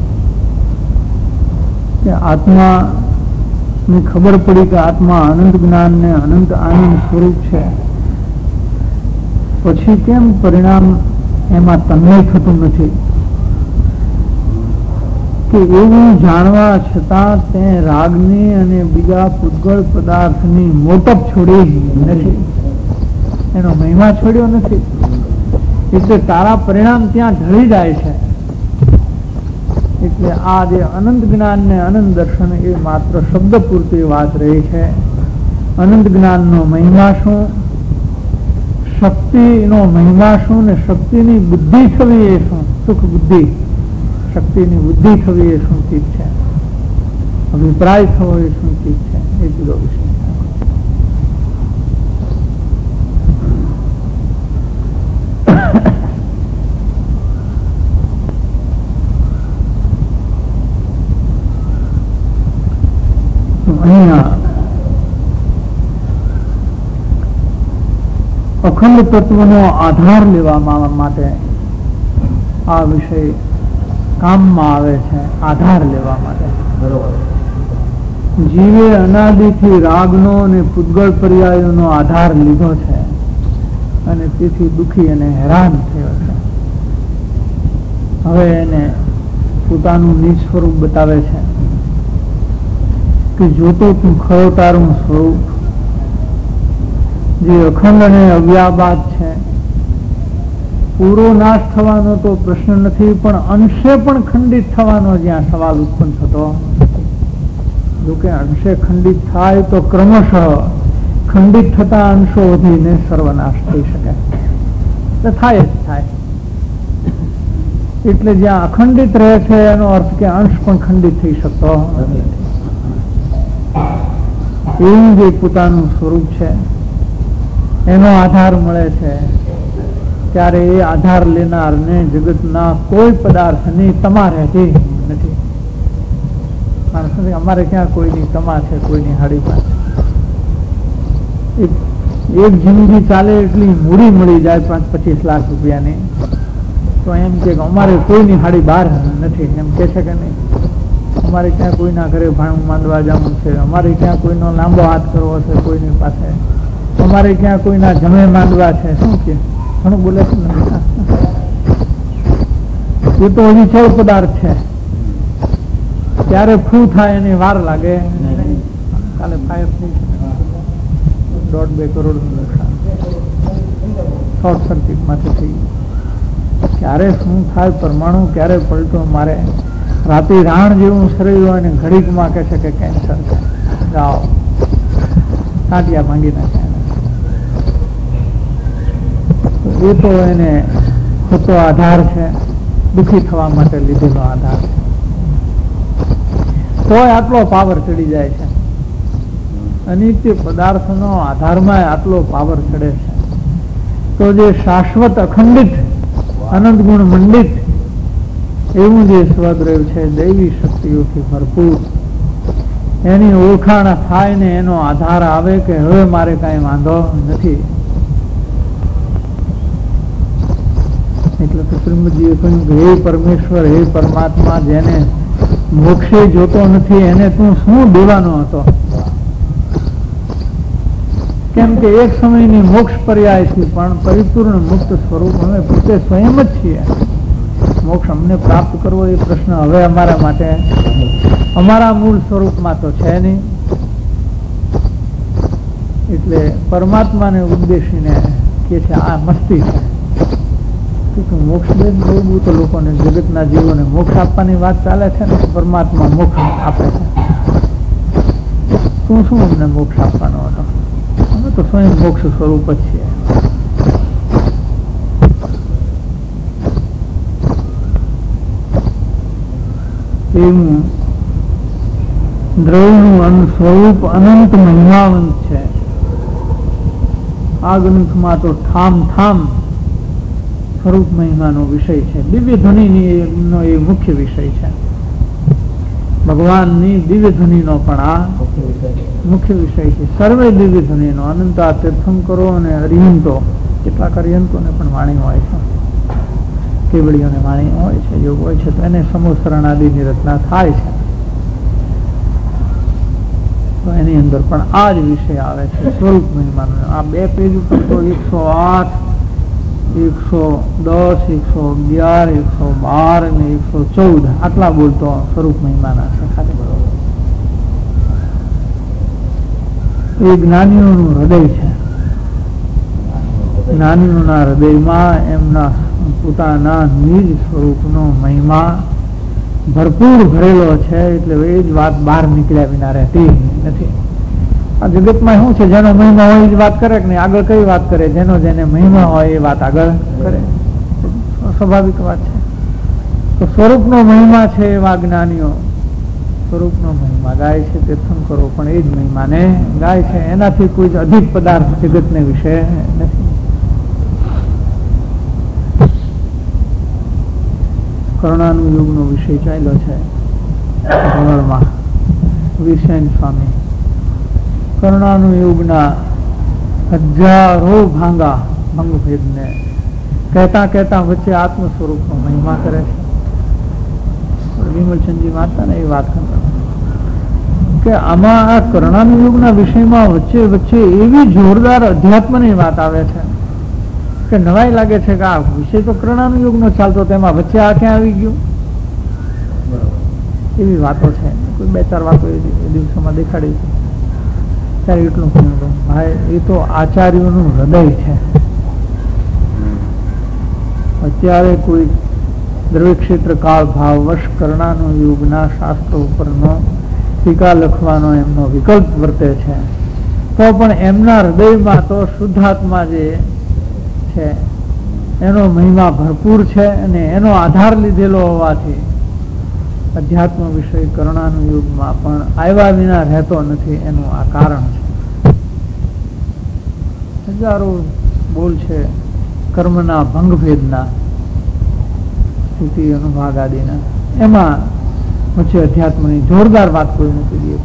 કે આત્મા ની ખબર પડી કે આત્મા અનંત જ્ઞાન ને અનંત આનંદ સ્વરૂપ છે, પછી કેમ પરિણામ એમાં તન્મય થતું નથી? કે એવું જાણવા છતાં તે રાગની અને બીજા પૂતગળ પદાર્થની મોટપ છોડી નથી, એનો મહિમા છોડ્યો નથી, એટલે તારા પરિણામ ત્યાં ઢળી જાય છે. એટલે આ જે અનંત જ્ઞાન ને અનંત દર્શન એ માત્ર શબ્દ પૂરતી વાત રહી છે. અનંત જ્ઞાનનો મહિમા શું, શક્તિનો મહિમા શું, ને શક્તિની બુદ્ધિ થવી એ શું, સુખ બુદ્ધિ શક્તિની બુદ્ધિ થવી એ શું ચીજ છે, અભિપ્રાય થવો એ શું ચીજ છે, એ જુદો વિષય. અહીંયા અખંડ તત્વનો આધાર લેવા માટે આ વિષય કામમાં આવે છે. આધાર લેવા માટે જીવે અનાદિથી રાગનો અને પૂતગળ પર્યાયોનો આધાર લીધો છે અને તેથી દુઃખી અને હેરાન થયો છે. હવે એને પોતાનું નિજ સ્વરૂપ બતાવે છે કે જોતો તું ખરો તારું સ્વરૂપ જે અખંડ અને અવ્યાબાદ છે. પૂરો નાશ થવાનો તો પ્રશ્ન નથી, પણ અંશે પણ ખંડિત થવાનો જ્યાં સવાલ ઉત્પન્ન થતો, જોકે અંશે ખંડિત થાય તો ક્રમશઃ ખંડિત થતા અંશો વધીને સર્વનાશ થઈ શકે, તો થાય જ થાય. એટલે જ્યાં અખંડિત રહે છે એનો અર્થ કે અંશ પણ ખંડિત થઈ શકતો નથી. એવું જે પોતાનું સ્વરૂપ છે એનો આધાર મળે છે ત્યારે એ આધાર લેનારને જગતના કોઈ પદાર્થની તમા રહેતી નથી. અમારે ક્યાં કોઈની તમા છે, કોઈની હાડીમાં છે. એક જિંદગી ચાલે એટલી મૂડી મળી જાય પાંચ પચીસ લાખ રૂપિયાની, તો એમ કે અમારે કોઈની હાડી બહાર નથી, એમ કે છે કે નહીં? અમારે ક્યાં કોઈના ઘરે ભાણું માંડવા જવું છે, અમારે ક્યાં કોઈનો લાંબો હાથ કરવો છે કોઈની પાસે, અમારે ક્યાં કોઈના જમે માંડવા છે, શું કે ઘણું બોલે છે. એ તો હજી છ પદાર્થ છે, ત્યારે ફૂ થાય એની વાર લાગે. કાલે ફાયર દોઢ બે કરોડ નું નુકસાન શોર્ટ સર્કિટ માંથી થઈ. ક્યારે શું થાય પરમાણુ ક્યારે પલટો મારે. રાતે રાણ જેવું શરીર હોય ને ઘડીકમાં કહે છે કે કેન્સર છે, જાઓ કાંટિયા ભાંગી નાખ્યા. એ તો એને ખોટો આધાર છે, દુઃખી થવા માટે લીધેલો આધાર છે. તોય આટલો પાવર ચડી જાય છે. અનિત્ય પદાર્થનો આધારમાં આટલો પાવર ચડે છે. તો જે શાશ્વત અખંડિત અનંત ગુણ મંડિત એવું જે સ્વદ્રવ છે, દૈવી શક્તિઓથી ભરપૂર, એની ઓળખાણ થાય ને એનો આધાર આવે કે હવે મારે કઈ વાંધો નથી. એટલે તો શ્રીમદજીએ કહ્યું કે હે પરમેશ્વર, હે પરમાત્મા, જેને મોક્ષે જોતો નથી એને તું શું દેવાનો હતો? કેમ કે એક સમયની મોક્ષ પર્યાયથી પણ પરિપૂર્ણ મુક્ત સ્વરૂપ અમે પોતે સ્વયં જ છીએ. મોક્ષ અમને પ્રાપ્ત કરવો એ પ્રશ્ન હવે અમારા માટે અમારા મૂળ સ્વરૂપમાં તો છે નહીં. એટલે પરમાત્માને ઉદ્દેશીને કે છે આ મસ્તી છે. મોક્ષ દે બહુ તો લોકોને જગતના જીવોને મોક્ષ આપવાની વાત ચાલે છે ને, પરમાત્મા મોક્ષ આપે છે. શું શું અમને મોક્ષ આપવાનો હતો? અમે તો સ્વયં મોક્ષ સ્વરૂપ જ છીએ. એવું દ્રવ્યનું સ્વરૂપ અનંત મહિમાવંત છે. આ ગ્રંથમાં તો ઠામ ઠામ સ્વરૂપ મહિમાનો વિષય છે. દિવ્ય ધ્વનિનો એ મુખ્ય વિષય છે. ભગવાનની દિવ્ય ધ્વનિનો પણ આ મુખ્ય વિષય છે. સર્વે દિવ્ય ધ્વનિનો અનંત આ તીર્થંકરો અને અરિહંતો, કેટલાક અરિહંતોને પણ વાણી હોય છે, કેવડીઓને વાણી હોય છે, યોગ હોય છે, તો એને સમોસરણ આદિની રચના થાય છે. તો એની અંદર પણ આ જ વિષય આવે છે, સ્વરૂપ મહિમાનો. આ બે પેજ ઉપર તો એકસો આઠ એકસો દસ એકસો અગિયાર એકસો બાર અને એકસો ચૌદ આટલા બોલતો સ્વરૂપ મહિમાના છે ખાલી. બરોબર, એ જ્ઞાનીઓનું હૃદય છે. જ્ઞાનીઓના હૃદયમાં એમના પોતાના નિજ સ્વરૂપનો મહિમા ભરપૂર ભરેલો છે. એટલે એ જ વાત બહાર નીકળ્યા વિના રહેતી નથી. આ જગતમાં શું છે, જેનો મહિમા હોય એ જ વાત કરે કે નહીં, આગળ કઈ વાત કરે? જેનો જેને મહિમા હોય એ વાત આગળ કરે, સ્વાભાવિક વાત છે. તો સ્વરૂપનો મહિમા છે એવા જ્ઞાનીઓ સ્વરૂપનો મહિમા ગાય છે. તીર્થંકરો પણ એ જ મહિમાને ગાય છે. એનાથી કોઈ જ અધિક પદાર્થ જગતને વિશે નથી. કરુણાનું યુગનો વિષય ચાલ્યો છે ભવરમાં. વીરસેન સ્વામી કરુણાનું યુગના હજારો ભાંગા ભંગભેદને કહેતા કહેતા વચ્ચે આત્મ સ્વરૂપનો મહિમા કરે છે. વિમલચંદજી વાંચતા ને એ વાત કે આમાં આ કરુણાનું યુગના વિષયમાં વચ્ચે વચ્ચે એવી જોરદાર અધ્યાત્મની વાત આવે છે કે નવાઈ લાગે છે કે આ વિષય તો કરુણાનું યુગનો ચાલતો, તેમાં વચ્ચે આ ક્યાં આવી ગયું? એવી વાતો છે. કોઈ બે ચાર વાતો એ દિવસોમાં દેખાડી છે. ત્યારે એટલું કહ્યું, ભાઈ એ તો આચાર્યોનું હૃદય છે. અત્યારે કોઈ દ્રવ્ય ક્ષેત્ર કાળ ભાવ વશ કરુણાનું યુગના શાસ્ત્રો ઉપરનો ટીકા લખવાનો એમનો વિકલ્પ વર્તે છે. તો પણ એમના હૃદયમાં તો શુદ્ધાત્મા જે છે એનો મહિમા ભરપૂર છે, અને એનો આધાર લીધેલો હોવાથી અધ્યાત્મ વિષય કરુણાનું યુગમાં પણ આવ્યા વિના રહેતો નથી. એનું આ કારણ છે. હજારો બોલ છે કર્મના ભંગભેદના, સ્થિતિ અનુભાગ આદિના. એમાં વચ્ચે અધ્યાત્મની જોરદાર વાત કોઈ નથી દે.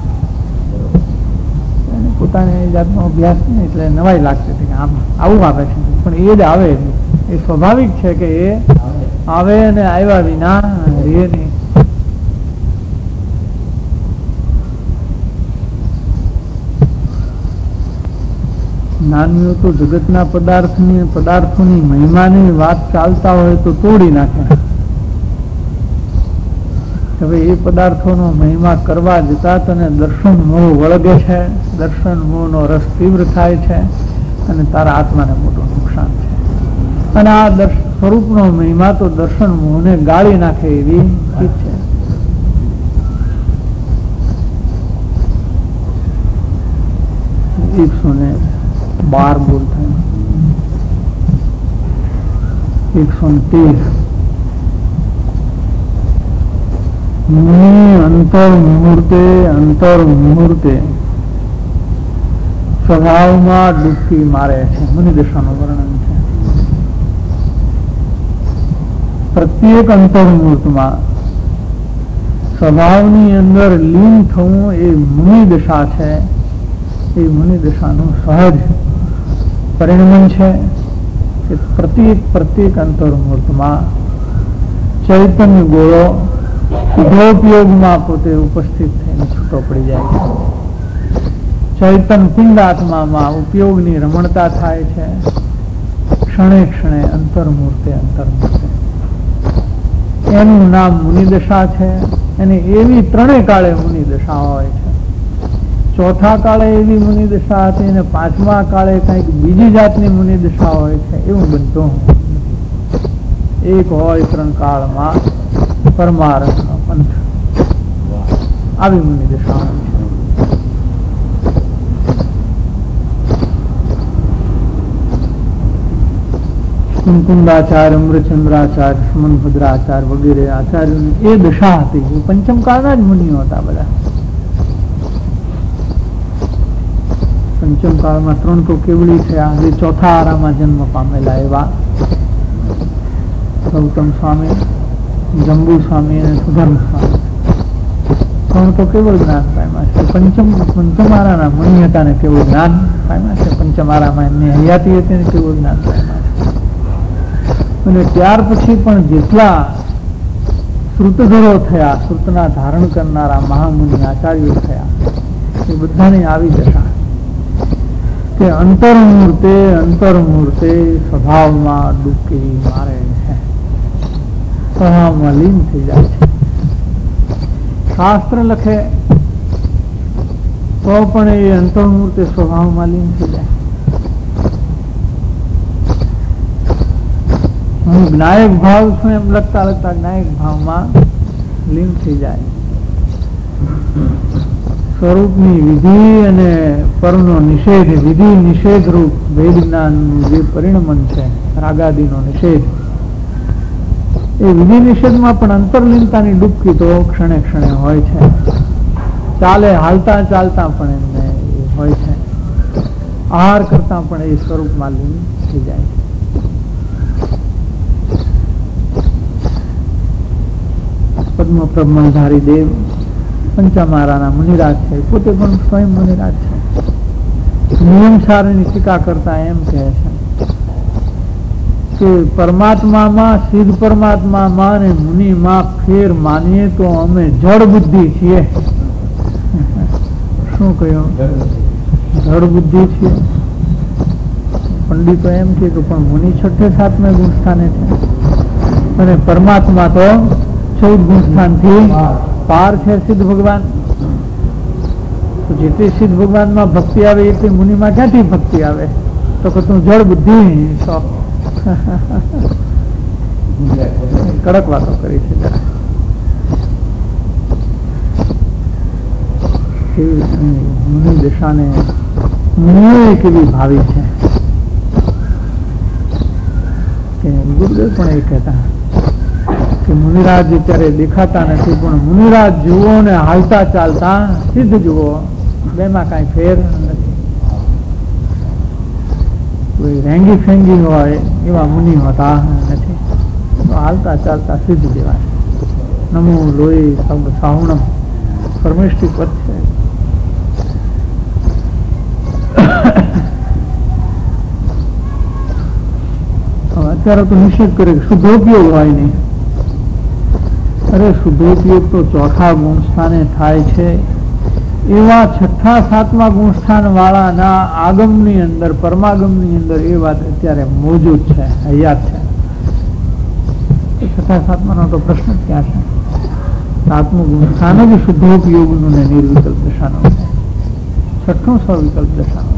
પોતાને જાતનો અભ્યાસ નહીં એટલે નવાઈ લાગતી હતી કે આમ આવું આવે છે, પણ એ જ આવે. એ સ્વાભાવિક છે કે એ આવે અને આવ્યા વિના રહે નહીં. જ્ઞાનીઓ તો જગતના પદાર્થની પદાર્થોની મહિમાની વાત ચાલતા હોય તો તોડી નાખે. હવે એ પદાર્થોનો મહિમા કરવા જતા તને દર્શન મોહ વળગે છે, દર્શન મોહનો રસ તીવ્ર થાય છે, અને તારા આત્માને મોટું નુકસાન છે. અને આ સ્વરૂપનો મહિમા તો દર્શન મોહને ગાળી નાખે એવી ચીજ છે. એકસો ને બાર બોલ થાય, એકસો ને તેર અંતર મુહૂર્તે અંતર મુહૂર્તે સ્વભાવમાં ડૂબકી મારે છે. મુનિદશાનું વર્ણન છે. પ્રત્યેક અંતર મુહૂર્તમાં સ્વભાવની અંદર લીન થવું એ મુનિદશા છે. એ મુનિદશાનું સહજ પરિણમન છે કે પ્રત્યેક પ્રત્યેક અંતર મુહૂર્તમાં ચૈતન્ય ગોળો ઉદ્યોગમાં પોતે ઉપસ્થિત થઈને છૂટો પડી જાય છે. ચૈતન પિંડાત્મામાં ઉપયોગની રમણતા થાય છે. ક્ષણે ક્ષણે અંતર્મૂર્તે અંતર્મૂર્તે એનું નામ મુનિદશા છે. અને એવી ત્રણેય કાળે મુનિદશા હોય છે. ચોથા કાળે એવી મુનિદશા હતી અને પાંચમા કાળે કઈક બીજી જાતની મુનિદશા હોય છે. એવું બનતું એક હોય ત્રણ કાળમાં પરમાર્થનો પંથ. આવી મુનિ દશા છે. કુંકુંદાચાર્ય, અમૃતચંદ્રાચાર્ય, સુમનભદ્રાચાર્ય વગેરે આચાર્યોની એ દશા હતી. એ પંચમ કાળના જ મુનિઓ હતા બધા. પંચમ કાળમાં ત્રણ તો કેવડી થયા, જે ચોથા આરામાં જન્મ પામેલા એવા ગૌતમ સ્વામી, જંબુ સ્વામી અને સુધર્મ સ્વામી. ત્રણ તો કેવળ જ્ઞાન પામ્યા છે. પંચમ પંચમારાના મુનિ હતા ને કેવળ જ્ઞાન પામ્યા છે. પંચમારામાં એમની હયાતી હતી ને કેવળ જ્ઞાન પામ્યા છે. અને ત્યાર પછી પણ જેટલા શ્રુતધરો થયા, શ્રુતના ધારણ કરનારા મહામુનિ આચાર્યો થયા, એ બધાની આવી દશા કે અંતર્મૂર્તે અંતર્મૂર્તે સ્વભાવમાં ડૂબકી મારે છે, સ્વભાવમાં લીન થઈ જાય છે. શાસ્ત્ર લખે તો પણ એ અંતર્મૂર્તે સ્વભાવમાં લીન થઈ જાય. હું જ્ઞાયક ભાવ છું એમ લખતા લખતા જ્ઞાયક ભાવમાં લીન થઈ જાય. સ્વરૂપની વિધિ અને પરનો નિષેધ, વિધિ નિષેધ રૂપ વેદ જ્ઞાનનું જે પરિણમન છે, રાગાદીનો નિષેધ, એ વિધિ નિષેધમાં પણ અંતરલીનતાની ડૂબકી તો ક્ષણે ક્ષણે હોય છે. ચાલે હાલતા ચાલતા પણ એમને હોય છે. આહાર કરતા પણ એ સ્વરૂપમાં લીન થઈ જાય છે. પદ્મ પ્રબંધારી દેવ પંચમારાના મુનિરાજ છે, પોતે પણ સ્વયં મુનિરાજ છે. નિયમ સારની ટીકા કરતા એમ કહે છે કે પરમાત્મામાં, સિદ્ધ પરમાત્મામાં અને મુનિમાં ફેર માનીએ તો અમે જડ બુદ્ધિ છીએ. શું કહ્યું? જડ બુદ્ધિ છીએ. પંડિતો એમ કે પણ મુનિ છઠ્ઠે સાતમે ગુણસ્થાને છે અને પરમાત્મા તો ચૌદ ગુણસ્થાન થી પાર છે. સિદ્ધ ભગવાન તો જેટલી સિદ્ધ ભગવાનમાં ભક્તિ આવે એટલી મુનિમાં ક્યાંથી ભક્તિ આવે? તો કે તું જળ બુદ્ધિ તો કડક વાતો કરી છે. મુનિ દશાને મુનિઓ કેવી ભાવી છે કે ગુરુદેવ પણ એ કહેતા કે મુનિરાજ અત્યારે દેખાતા નથી, પણ મુનિરાજ જુઓ ને હાલતા ચાલતા સિદ્ધ જુઓ, બેમાં કઈ ફેર નથી. કોઈ રેંગી ફેંગી હોય એવા મુનિ હોતા નથી, હાલતા ચાલતા સિદ્ધ જેવા. નમો લોહી સાહુણમ પરમેષ્ઠી પદ છે. અત્યારે તો નિષેધ કરે શુદ્ધોપયોગ હોય નહીં. અરે શુદ્ધોપયોગ તો ચોથા ગુણસ્થાને થાય છે. એવા છઠ્ઠા સાતમા ગુણસ્થાન વાળાના આગમની અંદર, પરમાગમની અંદર એ વાત અત્યારે મોજૂદ છે, હયાત છે. છઠ્ઠા સાતમા નો તો પ્રશ્ન જ ક્યાં છે? સાતમું ગુણસ્થાન જ શુદ્ધોપયોગનું ને નિર્વિકલ્પ દશાનું છે. છઠ્ઠું સ્વવિકલ્પ દશાનું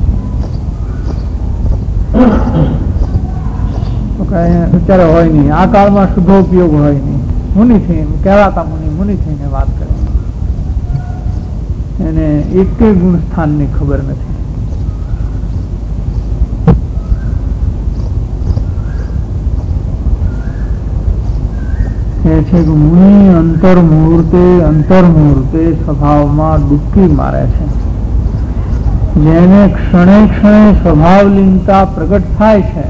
છે. અત્યારે હોય નહીં. આ કાળમાં શુદ્ધોપયોગ હોય નહીં. મુનિ થઈને કહેવાતા મુનિ મુનિ થઈને વાત કરે, એને એક ગુણ સ્થાન ની ખબર નથી. કહે છે કે મુનિ અંતર મુહૂર્તે અંતર મુહૂર્તે સ્વભાવમાં ડૂબકી મારે છે. જેને ક્ષણે ક્ષણે સ્વભાવ લીનતા પ્રગટ થાય છે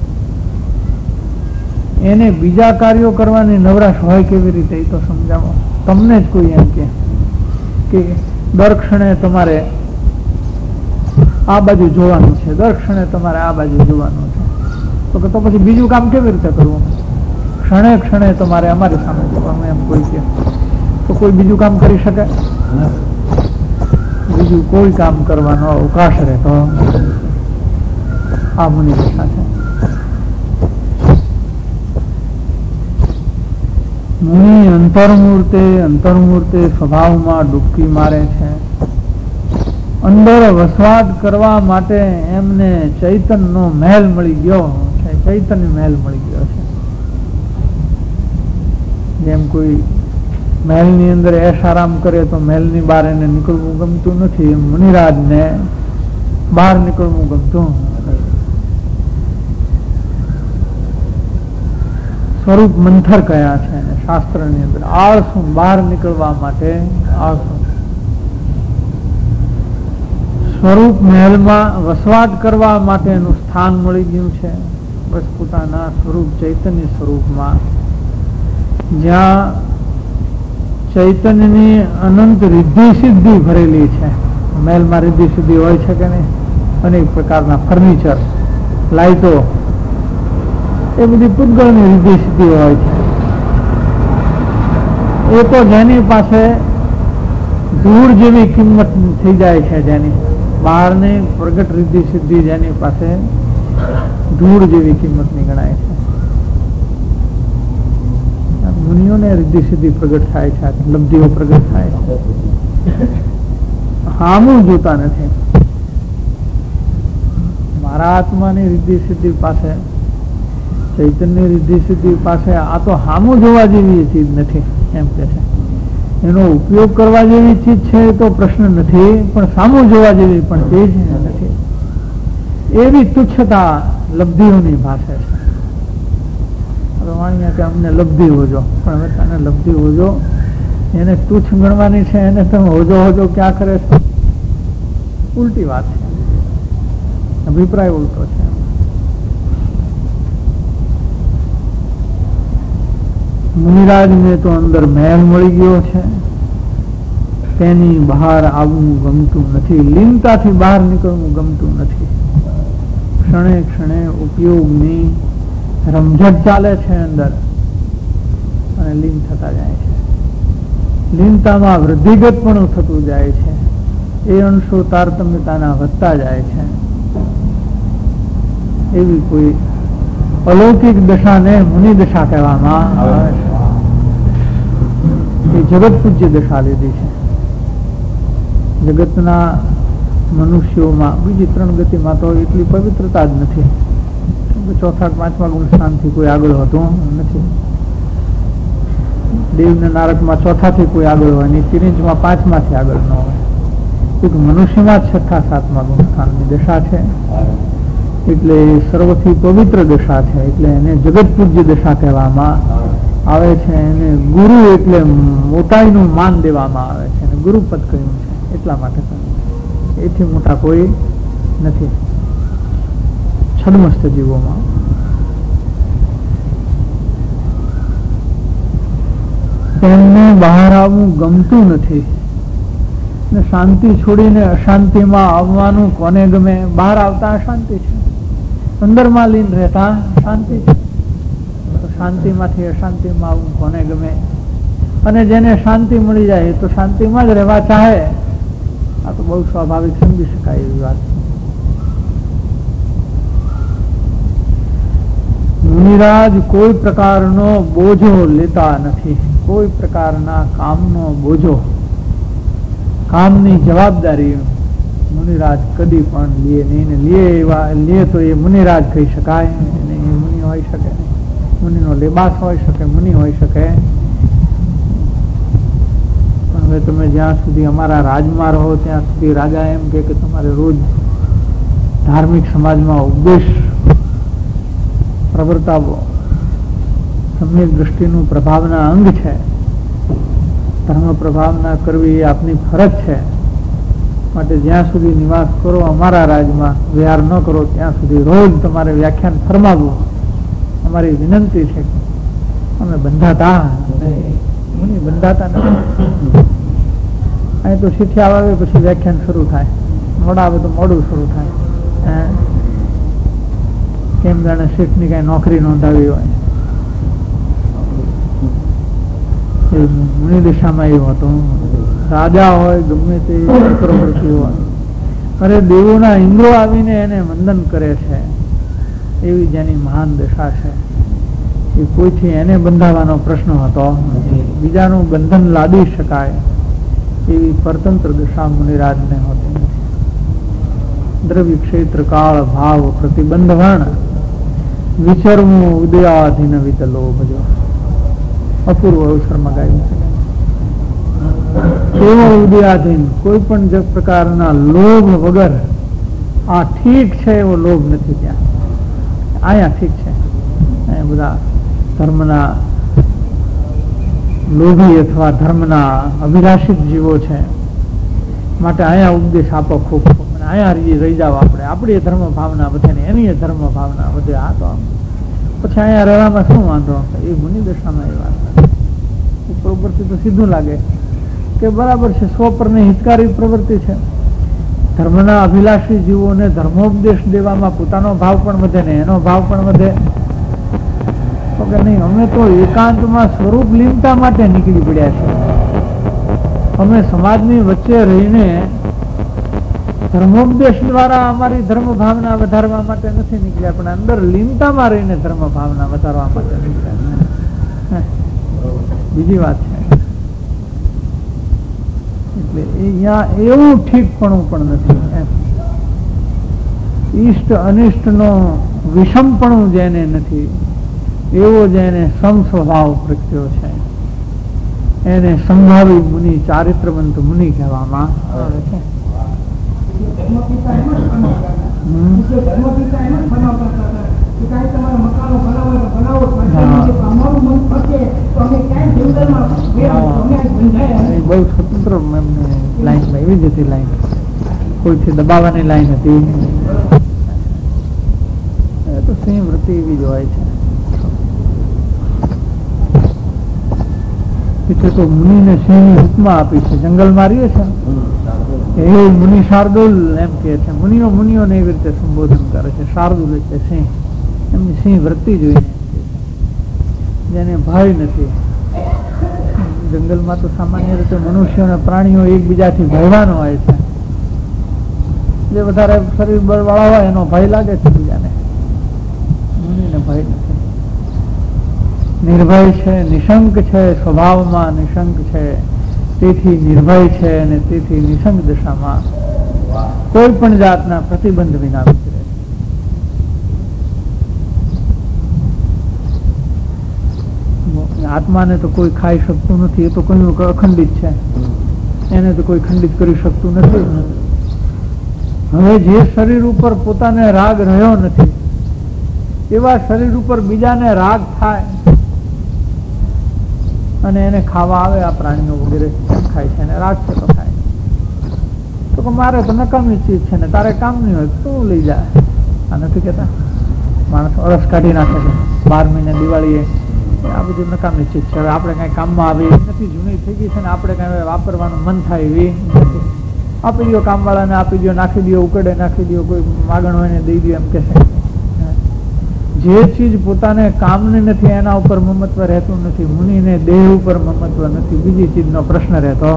એને બીજા કાર્યો કરવાની નવરાશ હોય કેવી રીતે? એ તો સમજાવો. તમને જ કોઈ એમ કે દર ક્ષણે તમારે આ બાજુ જોવાનું છે, દર ક્ષણે તમારે આ બાજુ જોવાનું છે, તો કે તો પછી બીજું કામ કેવી રીતે કરવું? ક્ષણે ક્ષણે તમારે અમારી સામે જોવાનું એમ કોઈ કે તો કોઈ બીજું કામ કરી શકે? બીજું કોઈ કામ કરવાનો અવકાશ રહે તો આ મુનિ દશા છે. મુનિ અંતર્મૂર્તે અંતર્મૂર્તે સ્વભાવમાં ડૂબકી મારે છે. અંદર વસવાટ કરવા માટે એમને ચૈતનનો મહેલ મળી ગયો છે, ચૈતન્ય મહેલ મળી ગયો છે. જેમ કોઈ મહેલની અંદર એશ આરામ કરે તો મહેલની બહાર એને નીકળવું ગમતું નથી, એમ મુનિરાજને બહાર નીકળવું ગમતું નથી. સ્વરૂપ મંથર કયા છે શાસ્ત્રની અંદર. આળસુ બહાર નીકળવા માટે આળસુ. સ્વરૂપ મહેલમાં વસવાટ કરવા માટેનું સ્થાન મળી ગયું છે. બસ પોતાના સ્વરૂપ ચૈતન્ય સ્વરૂપમાં, જ્યાં ચૈતન્યની અનંત રિદ્ધિ સિદ્ધિ ભરેલી છે. મહેલમાં રિદ્ધિ સિદ્ધિ હોય છે કે નહીં? અનેક પ્રકારના ફર્નિચર, લાઇટો, એ બધી પૂતગળની રિદ્ધિ સિદ્ધિ હોય છે. એ તો જેની પાસે ધૂળ જેવી કિંમત થઈ જાય છે, જેની બહારની પ્રગટ રિદ્ધિ સિદ્ધિ જેની પાસે ધૂળ જેવી કિંમતની ગણાય છે. મુનિઓને રિદ્ધિ સિદ્ધિ પ્રગટ થાય છે, લબ્ધિઓ પ્રગટ થાય છે, હામું જોતા નથી. મારા આત્માની રિદ્ધિ સિદ્ધિ પાસે, ચૈતન્ય રિદ્ધિ સિદ્ધિ પાસે આ તો હામું જોવા જેવી ચીજ નથી એમ કે છે. એનો ઉપયોગ કરવા જેવી ચીજ છે તો પ્રશ્ન નથી, પણ સામું જોવા જેવી પણ ચીજ નથી. એવી તુચ્છતા લબ્ધિઓની ભાષા છે. વાણિયા કે અમને લબ્ધિ હોજો, પણ હવે તને લબ્ધિ હોજો એને તુચ્છ ગણવાની છે, એને તમે હોજો હોજો ક્યાં કરે છે? ઉલટી વાત છે, અભિપ્રાય ઉલટો છે. મુનિરાજને તો અંદર મહેલ મળી ગયો છે, તેની બહાર આવવું ગમતું નથી, લીનતાથી બહાર નીકળવું ગમતું નથી. ક્ષણે ક્ષણે ઉપયોગની રમઝટ ચાલે છે અંદર અને લીન થતા જાય છે. લીનતામાં વૃદ્ધિગત પણ થતું જાય છે. એ અંશો તારતમ્યતાના વધતા જાય છે. એવી કોઈ અલૌકિક દશાને મુનિ દશા કહેવામાં આવે છે. એ જગત પૂજ્ય દશા લીધી છે. જગતના મનુષ્યોમાં બીજી ત્રણ ગતિમાં તો એટલી પવિત્રતા જ નથી. ચોથા પાંચમા ગુણ સ્થાનથી કોઈ આગળ હોતું નથી. દેવ ને નારદમાં ચોથાથી કોઈ આગળ હોય નહીં, કિરીંજમાં પાંચમાંથી આગળ ન હોય. એક મનુષ્યમાં છઠ્ઠા સાતમા ગુણ સ્થાનની દશા છે, એટલે સર્વથી પવિત્ર દશા છે, એટલે એને જગત પૂજ્ય દશા કહેવામાં આવે છે. એને ગુરુ એટલે મોટાઈનું માન દેવામાં આવે છે, અને ગુરુપદ કહ્યું છે એટલા માટે. એથી મોટા કોઈ નથી છદમસ્ત જીવોમાં. તેમને બહાર આવવું ગમતું નથી, ને શાંતિ છોડીને અશાંતિમાં આવવાનું કોને ગમે? બહાર આવતા અશાંતિ છે, અંદરમાં લીન રહેતા શાંતિ છે. તો શાંતિમાંથી અશાંતિમાં આવવું કોને ગમે? અને જેને શાંતિ મળી જાય તો શાંતિમાં જ રહેવા ચાહે. આ તો બહુ સ્વાભાવિક સમજી શકાય એવી વાત છે. મુનિરાજ કોઈ પ્રકારનો બોજો લેતા નથી, કોઈ પ્રકારના કામનો બોજો, કામની જવાબદારી મુનિરાજ કદી પણ લે નહીં. ને લે એવા લે તો એ મુનિરાજ કહી શકાય નહીં, એ મુનિ હોઈ શકે નહીં. મુનિનો લેબાસ હોઈ શકે, મુનિ હોઈ શકે. પણ હવે તમે જ્યાં સુધી અમારા રાજમાં રહો ત્યાં સુધી રાજા એમ કે તમારે રોજ ધાર્મિક સમાજમાં ઉપદેશ પ્રવર્તાવો. સમ્યક દ્રષ્ટિનું પ્રભાવના અંગ છે. ધર્મ પ્રભાવના કરવી એ આપની ફરજ છે. માટે જ્યાં સુધી નિવાસ કરો અમારા રાજમાં, વિહાર ન કરો ત્યાં સુધી રોજ તમારે વ્યાખ્યાન ફરમાવવું અમારી વિનંતી છે. અમે બંધાતા મુનિ બંધાતા નથી. અહીં તો શીખ્યા આવે પછી વ્યાખ્યાન શરૂ થાય, મોડા આવે તો મોડું શરૂ થાય. કેમ જાણે શેઠની કઈ નોકરી નોંધાવી હોય. મુનિ દિશામાં એવું હતું. રાજા હોય ગમે તે ચક્રવર્તી હોય, અરે દેવોના ઇન્દ્રો આવીને એને વંદન કરે છે, એવી જેની મહાન દશા છે. એ કોઈથી એને બંધાવાનો પ્રશ્ન હતો, બીજાનું બંધન લાદી શકાય એવી પરતંત્ર દશા મુનિરાજને હોતી નથી. દ્રવ્ય ક્ષેત્ર કાળ ભાવ પ્રતિબંધ વર્ણ વિચરવું ઉદયાધીન વિતલો ભજો. અપૂર્વ અવસરમાં ગાયું છે. એવો ઉદયાધીન કોઈ પણ જ પ્રકારના લોભ વગર આ ઠીક છે એવો લોભ નથી ત્યાં. અહીંયા ઠીક છે, અહીંયા બધા ધર્મના લોભી અથવા ધર્મના અભિલાષિત જીવો છે, માટે અહીંયા ઉપદેશ આપો ખૂબ ખૂબ, અહીંયા રહી જાવ આપણે, આપણી ધર્મ ભાવના વધે ને એની ધર્મ ભાવના વધે. આ તો પછી અહીંયા રહેવામાં શું વાંધો? એ મુનિ દશામાં એ વાત ઉપર ઉપરથી તો સીધું લાગે કે બરાબર છે, સો પરની હિતકારી પ્રવૃત્તિ છે. ધર્મના અભિલાષી જીવોને ધર્મોપદેશ દેવામાં પોતાનો ભાવ પણ વધે ને એનો ભાવ પણ વધે. તો કે નહીં, અમે તો એકાંતમાં સ્વરૂપ લીનતા માટે નીકળી પડ્યા છે. અમે સમાજની વચ્ચે રહીને ધર્મોપદેશ દ્વારા અમારી ધર્મ ભાવના વધારવા માટે નથી નીકળ્યા, પણ અંદર લીનતામાં રહીને ધર્મ ભાવના વધારવા માટે નીકળ્યા. બીજી વાત છે. એટલે અહીંયા એવું ઠીકપણું પણ નથી. ઈષ્ટ અનિષ્ટ નો વિષમપણું જેને નથી, એવો જેને સમ સ્વભાવ પ્રગટ્યો છે, એને સંભાવી મુનિ, ચારિત્રવંત મુનિ કહેવામાં આવે છે. બહુ સ્વતંત્ર લાઈન, એવી જ હતી લાઈન, કોઈથી દબાવવાની લાઈન હતી. એ તો સિંહ વૃત્તિ એવી જ હોય છે. એટલે તો મુનિને સિંહની ઉપમા આપી છે. જંગલમાં રહીએ છે એ મુનિ શાર્દુલ એમ કે છે. મુનિઓ મુનિઓને એવી રીતે સંબોધન કરે છે. શાર્દુલ એટલે સિંહ, એમની સિંહ વૃત્તિ જોઈને જેને ભય નથી. જંગલમાં તો સામાન્ય રીતે મનુષ્યો અને પ્રાણીઓ એકબીજાથી ભયવાન હોય છે. જે વધારે શરીર બળ વાળા હોય એનો ભય લાગે છે બીજાને, મુનિને ભય નથી. નિર્ભય છે, નિશંક છે, સ્વભાવમાં નિશંક છે, તેથી નિર્ભય છે અને તેથી નિશંક દશામાં કોઈ પણ જાતના પ્રતિબંધ વિના વિચરે. આત્માને તો કોઈ ખાઈ શકતું નથી, એ તો કહ્યું કે અખંડિત છે, એને તો કોઈ ખંડિત કરી શકતું નથી. હવે જે શરીર ઉપર પોતાને રાગ રહ્યો નથી એવા શરીર ઉપર બીજાને રાગ થાય અને એને ખાવા આવે, આ પ્રાણીઓ વગેરે ખાય છે, એને રાગ છે તો ખાય. તો કે મારે તો નકામી ચીજ છે ને તારે કામ નહીં હોય તું લઈ જાય. આ નથી કેતા માણસ અરસ કાઢી નાખે છે બાર મહિને દિવાળીએ, આ બધું નકામી ચીજ છે, હવે આપણે કઈ કામમાં આવી નથી, જૂની થઈ ગઈ છે ને આપણે કઈ વાપરવાનું મન થાય એવી નથી. આપી દો કામવાળાને, આપી દો, નાખી દો, ઉકળે નાખી દો, કોઈ માગણ હોય ને દઈ દો એમ કે છે. જે ચીજ પોતાને કામની નથી એના ઉપર મમત્વ રહેતું નથી. મુનિને દેહ ઉપર મમત્વ નથી, બીજી ચીજનો પ્રશ્ન રહેતો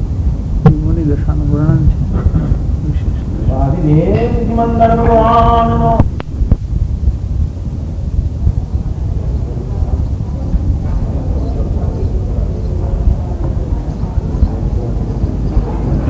નથી. મુનિ દશાનું વર્ણન છે વિશેષ.